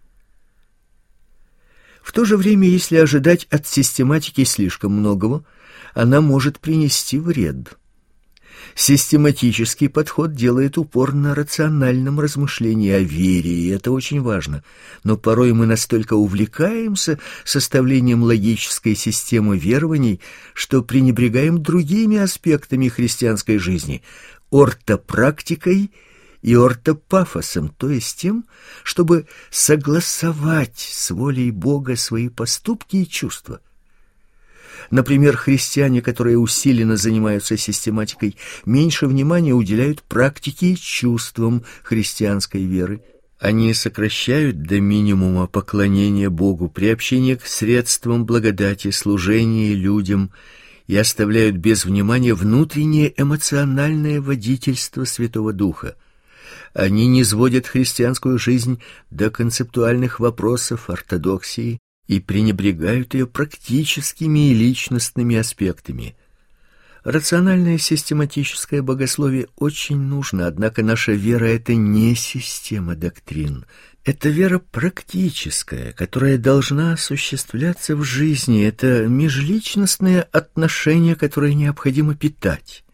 В то же время, если ожидать от систематики слишком многого, она может принести вред. Систематический подход делает упор на рациональном размышлении о вере, и это очень важно. Но порой мы настолько увлекаемся составлением логической системы верований, что пренебрегаем другими аспектами христианской жизни – ортопрактикой и ортопафосом, то есть тем, чтобы согласовать с волей Бога свои поступки и чувства. Например, христиане, которые усиленно занимаются систематикой, меньше внимания уделяют практике и чувствам христианской веры. Они сокращают до минимума поклонение Богу, приобщение к средствам благодати, служение людям и оставляют без внимания внутреннее эмоциональное водительство Святого Духа. Они низводят христианскую жизнь до концептуальных вопросов ортодоксии и пренебрегают ее практическими и личностными аспектами. Рациональное систематическое богословие очень нужно, однако наша вера — это не система доктрин. Это вера практическая, которая должна осуществляться в жизни. Это межличностные отношения, которые необходимо питать.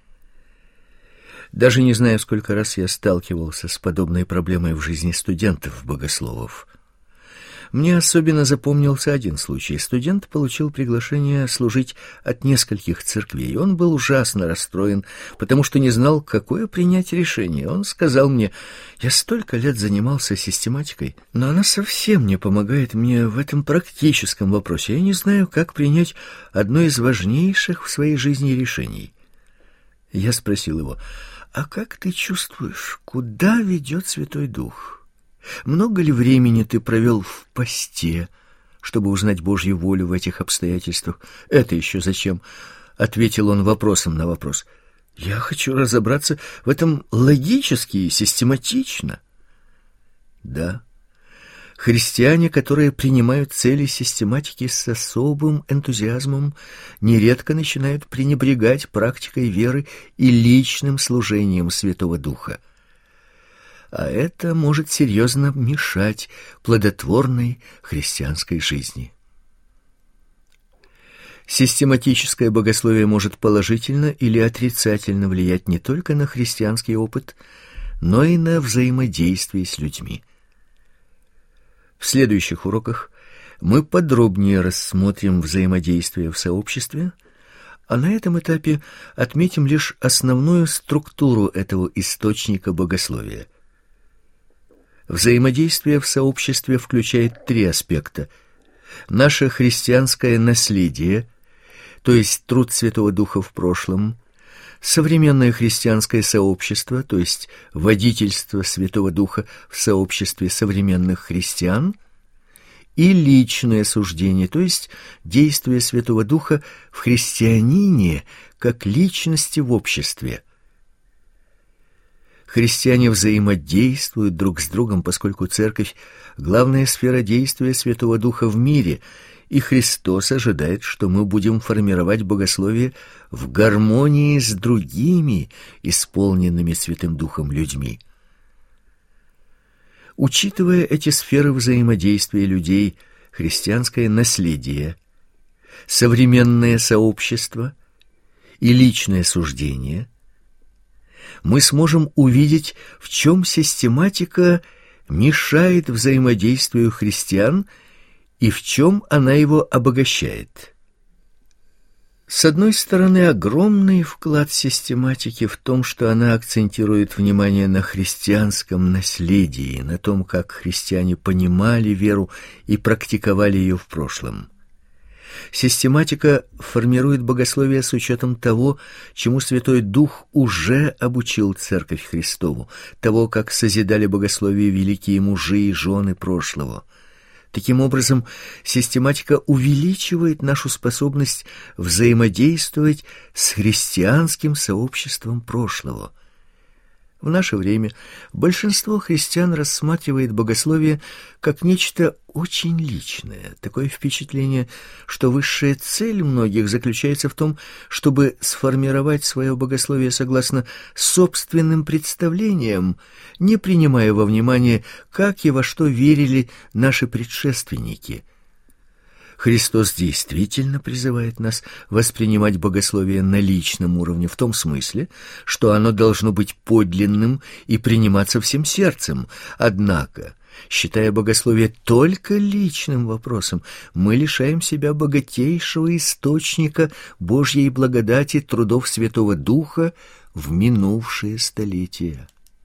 Даже не знаю, сколько раз я сталкивался с подобной проблемой в жизни студентов-богословов. Мне особенно запомнился один случай. Студент получил приглашение служить от нескольких церквей. Он был ужасно расстроен, потому что не знал, какое принять решение. Он сказал мне: «Я столько лет занимался систематикой, но она совсем не помогает мне в этом практическом вопросе. Я не знаю, как принять одно из важнейших в своей жизни решений». Я спросил его: «А как ты чувствуешь, куда ведет Святой Дух? Много ли времени ты провел в посте, чтобы узнать Божью волю в этих обстоятельствах?» «Это еще зачем?» — ответил он вопросом на вопрос. «Я хочу разобраться в этом логически и систематично». Да, христиане, которые принимают цели систематики с особым энтузиазмом, нередко начинают пренебрегать практикой веры и личным служением Святого Духа. А это может серьезно мешать плодотворной христианской жизни. Систематическое богословие может положительно или отрицательно влиять не только на христианский опыт, но и на взаимодействие с людьми. В следующих уроках мы подробнее рассмотрим взаимодействие в сообществе, а на этом этапе отметим лишь основную структуру этого источника богословия. Взаимодействие в сообществе включает три аспекта: наше христианское наследие, то есть труд Святого Духа в прошлом, современное христианское сообщество, то есть водительство Святого Духа в сообществе современных христиан, и личное суждение, то есть действие Святого Духа в христианине как личности в обществе. Христиане взаимодействуют друг с другом, поскольку Церковь — главная сфера действия Святого Духа в мире, И Христос ожидает, что мы будем формировать богословие в гармонии с другими, исполненными Святым Духом людьми. Учитывая эти сферы взаимодействия людей, христианское наследие, современное сообщество и личное суждение, мы сможем увидеть, в чем систематика мешает взаимодействию христиан и в чем она его обогащает. С одной стороны, огромный вклад систематики в том, что она акцентирует внимание на христианском наследии, на том, как христиане понимали веру и практиковали ее в прошлом. Систематика формирует богословие с учетом того, чему Святой Дух уже обучил Церковь Христову, того, как созидали богословие великие мужи и жены прошлого. Таким образом, систематика увеличивает нашу способность взаимодействовать с христианским сообществом прошлого. В наше время большинство христиан рассматривает богословие как нечто очень личное. Такое впечатление, что высшая цель многих заключается в том, чтобы сформировать свое богословие согласно собственным представлениям, не принимая во внимание, как и во что верили наши предшественники. Христос действительно призывает нас воспринимать богословие на личном уровне в том смысле, что оно должно быть подлинным и приниматься всем сердцем. Однако, считая богословие только личным вопросом, мы лишаем себя богатейшего источника Божьей благодати трудов Святого Духа в минувшие столетия.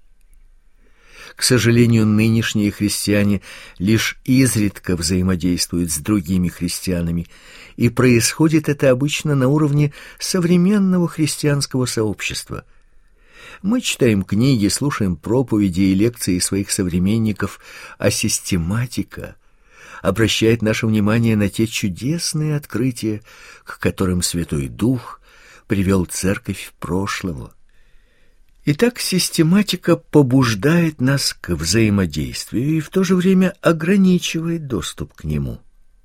К сожалению, нынешние христиане лишь изредка взаимодействуют с другими христианами, и происходит это обычно на уровне современного христианского сообщества. Мы читаем книги, слушаем проповеди и лекции своих современников, а систематика обращает наше внимание на те чудесные открытия, к которым Святой Дух привел Церковь прошлого. Итак, систематика побуждает нас к взаимодействию и в то же время ограничивает доступ к нему.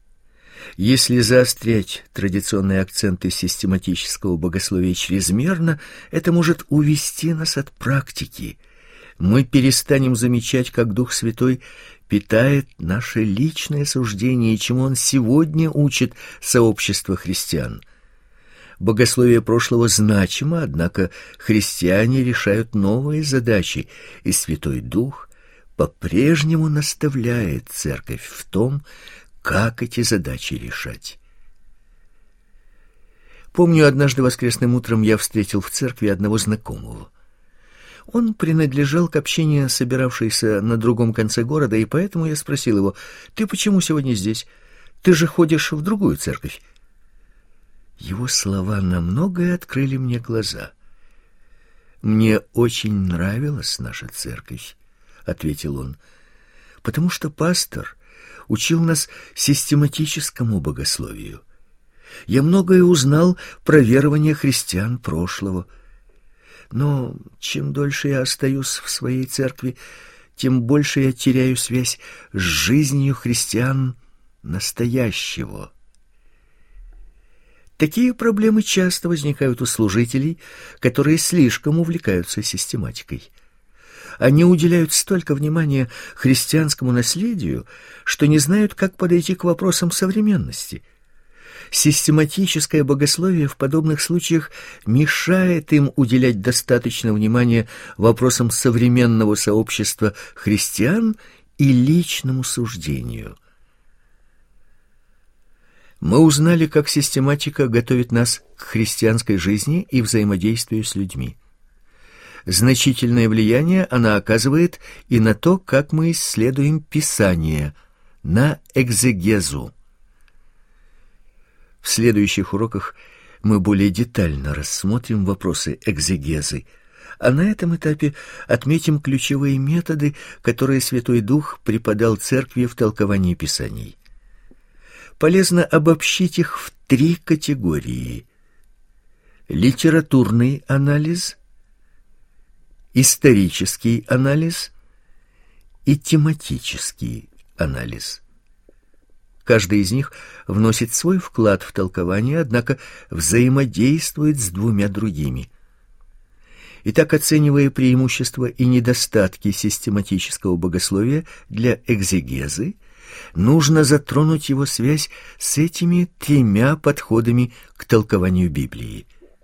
Если заострять традиционные акценты систематического богословия чрезмерно, это может увести нас от практики. Мы перестанем замечать, как Дух Святой питает наше личное суждение и чему Он сегодня учит сообщество христиан. Богословие прошлого значимо, однако христиане решают новые задачи, и Святой Дух по-прежнему наставляет Церковь в том, как эти задачи решать. Помню, однажды воскресным утром я встретил в церкви одного знакомого. Он принадлежал к общине, собиравшейся на другом конце города, и поэтому я спросил его: «Ты почему сегодня здесь? Ты же ходишь в другую церковь». Его слова на многое открыли мне глаза. «Мне очень нравилась наша церковь», — ответил он, «потому что пастор учил нас систематическому богословию. Я многое узнал про верования христиан прошлого. Но чем дольше я остаюсь в своей церкви, тем больше я теряю связь с жизнью христиан настоящего». Такие проблемы часто возникают у служителей, которые слишком увлекаются систематикой. Они уделяют столько внимания христианскому наследию, что не знают, как подойти к вопросам современности. Систематическое богословие в подобных случаях мешает им уделять достаточно внимания вопросам современного сообщества христиан и личному суждению. Мы узнали, как систематика готовит нас к христианской жизни и взаимодействию с людьми. Значительное влияние она оказывает и на то, как мы исследуем Писание, на экзегезу. В следующих уроках мы более детально рассмотрим вопросы экзегезы, а на этом этапе отметим ключевые методы, которые Святой Дух преподал Церкви в толковании Писаний. Полезно обобщить их в три категории: литературный анализ, исторический анализ и тематический анализ. Каждый из них вносит свой вклад в толкование, однако взаимодействует с двумя другими. Итак, оценивая преимущества и недостатки систематического богословия для экзегезы, нужно затронуть его связь с этими тремя подходами к толкованию Библии.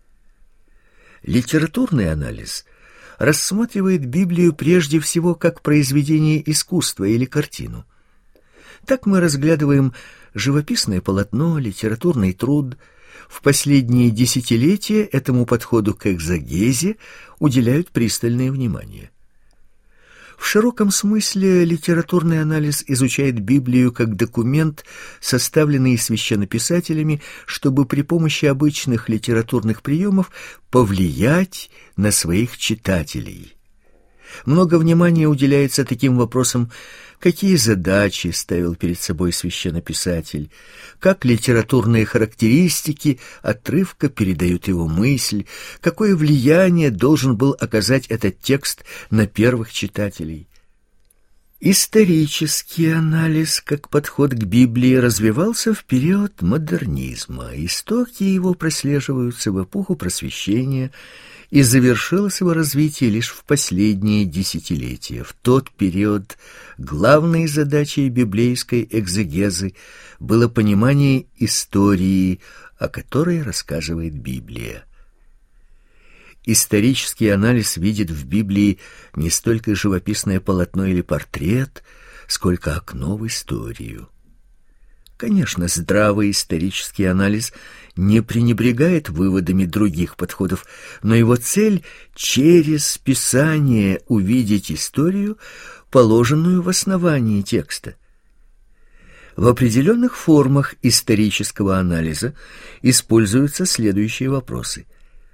Литературный анализ рассматривает Библию прежде всего как произведение искусства или картину. Так мы разглядываем живописное полотно, литературный труд. В последние десятилетия этому подходу к экзегезе уделяют пристальное внимание. В широком смысле литературный анализ изучает Библию как документ, составленный священнописателями, чтобы при помощи обычных литературных приемов повлиять на своих читателей. Много внимания уделяется таким вопросам, какие задачи ставил перед собой священнописатель, как литературные характеристики отрывка передают его мысль, какое влияние должен был оказать этот текст на первых читателей. Исторический анализ как подход к Библии развивался в период модернизма. Истоки его прослеживаются в эпоху Просвещения, и завершилось его развитие лишь в последние десятилетия. В тот период главной задачей библейской экзегезы было понимание истории, о которой рассказывает Библия. Исторический анализ видит в Библии не столько живописное полотно или портрет, сколько окно в историю. Конечно, здравый исторический анализ не пренебрегает выводами других подходов, но его цель — через Писание увидеть историю, положенную в основании текста. В определенных формах исторического анализа используются следующие вопросы.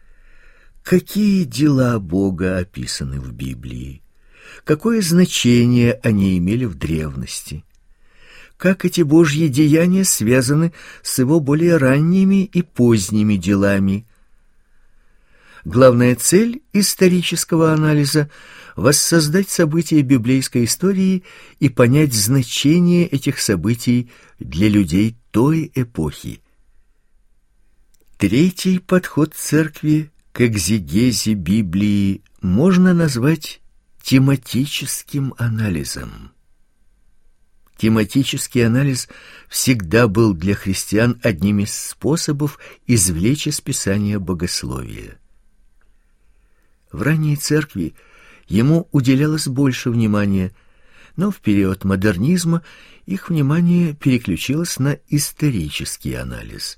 Какие дела Бога описаны в Библии? Какое значение они имели в древности? Как эти Божьи деяния связаны с его более ранними и поздними делами? Главная цель исторического анализа — воссоздать события библейской истории и понять значение этих событий для людей той эпохи. Третий подход церкви к экзегезе Библии можно назвать тематическим анализом. Тематический анализ всегда был для христиан одним из способов извлечь из Писания богословие. В ранней церкви ему уделялось больше внимания, но в период модернизма их внимание переключилось на исторический анализ.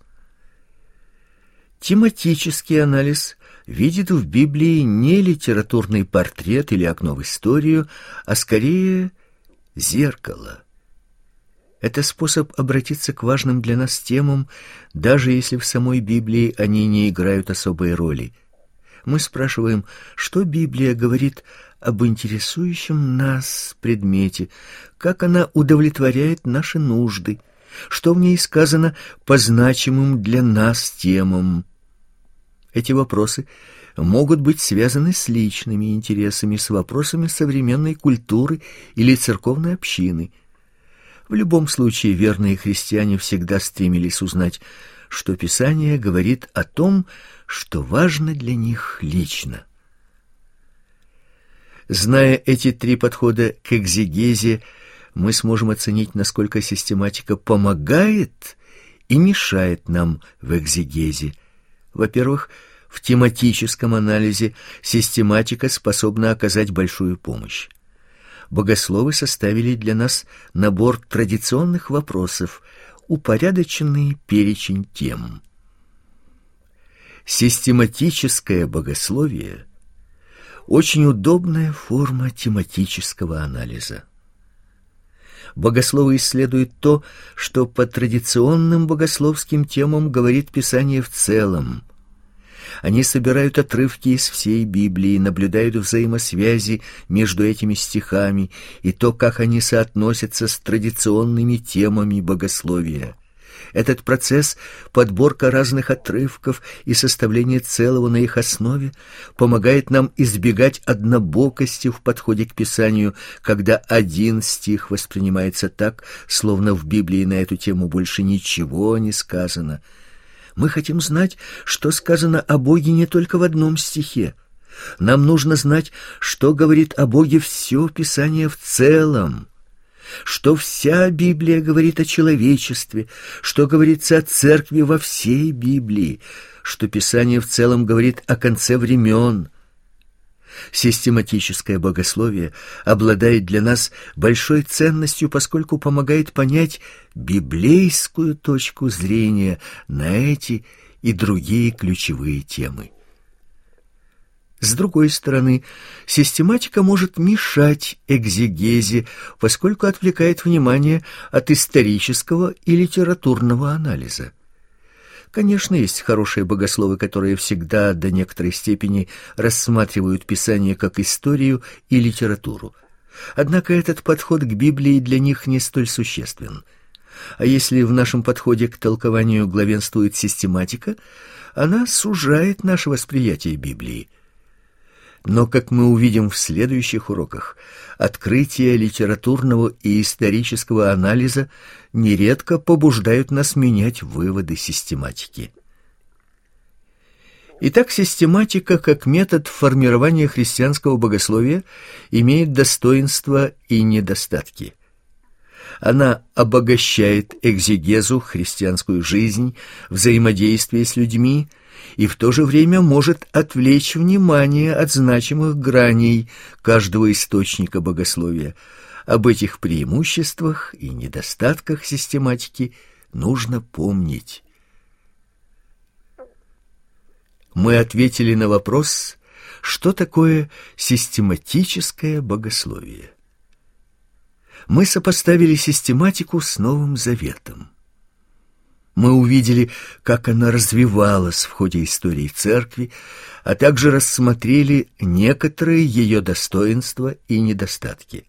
Тематический анализ видит в Библии не литературный портрет или окно в историю, а скорее зеркало. Это способ обратиться к важным для нас темам, даже если в самой Библии они не играют особой роли. Мы спрашиваем, что Библия говорит об интересующем нас предмете, как она удовлетворяет наши нужды, что в ней сказано по значимым для нас темам. Эти вопросы могут быть связаны с личными интересами, с вопросами современной культуры или церковной общины. В любом случае, верные христиане всегда стремились узнать, что Писание говорит о том, что важно для них лично. Зная эти три подхода к экзегезе, мы сможем оценить, насколько систематика помогает и мешает нам в экзегезе. Во-первых, в тематическом анализе систематика способна оказать большую помощь. Богословы составили для нас набор традиционных вопросов, упорядоченный перечень тем. Систематическое богословие — очень удобная форма тематического анализа. Богословы исследуют то, что по традиционным богословским темам говорит Писание в целом. Они собирают отрывки из всей Библии, наблюдают взаимосвязи между этими стихами и то, как они соотносятся с традиционными темами богословия. Этот процесс, подборка разных отрывков и составление целого на их основе, помогает нам избегать однобокости в подходе к Писанию, когда один стих воспринимается так, словно в Библии на эту тему больше ничего не сказано. Мы хотим знать, что сказано о Боге не только в одном стихе. Нам нужно знать, что говорит о Боге все Писание в целом, что вся Библия говорит о человечестве, что говорится о церкви во всей Библии, что Писание в целом говорит о конце времен. Систематическое богословие обладает для нас большой ценностью, поскольку помогает понять библейскую точку зрения на эти и другие ключевые темы. С другой стороны, систематика может мешать экзегезе, поскольку отвлекает внимание от исторического и литературного анализа. Конечно, есть хорошие богословы, которые всегда до некоторой степени рассматривают Писание как историю и литературу. Однако этот подход к Библии для них не столь существен. А если в нашем подходе к толкованию главенствует систематика, она сужает наше восприятие Библии. Но, как мы увидим в следующих уроках, открытия литературного и исторического анализа нередко побуждают нас менять выводы систематики. Итак, систематика как метод формирования христианского богословия имеет достоинства и недостатки. Она обогащает экзегезу, христианскую жизнь, взаимодействие с людьми, и в то же время может отвлечь внимание от значимых граней каждого источника богословия. Об этих преимуществах и недостатках систематики нужно помнить. Мы ответили на вопрос, что такое систематическое богословие. Мы сопоставили систематику с Новым Заветом. Мы увидели, как она развивалась в ходе истории церкви, а также рассмотрели некоторые ее достоинства и недостатки.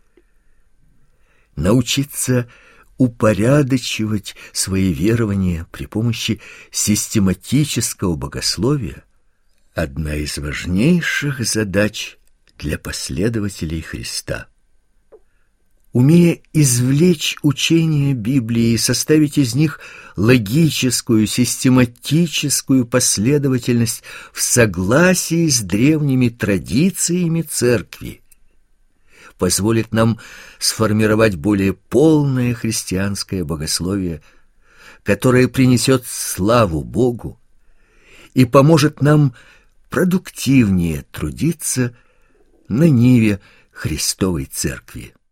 Научиться упорядочивать свои верования при помощи систематического богословия – одна из важнейших задач для последователей Христа. Умея извлечь учения Библии и составить из них логическую, систематическую последовательность в согласии с древними традициями церкви, позволит нам сформировать более полное христианское богословие, которое принесет славу Богу и поможет нам продуктивнее трудиться на ниве Христовой Церкви.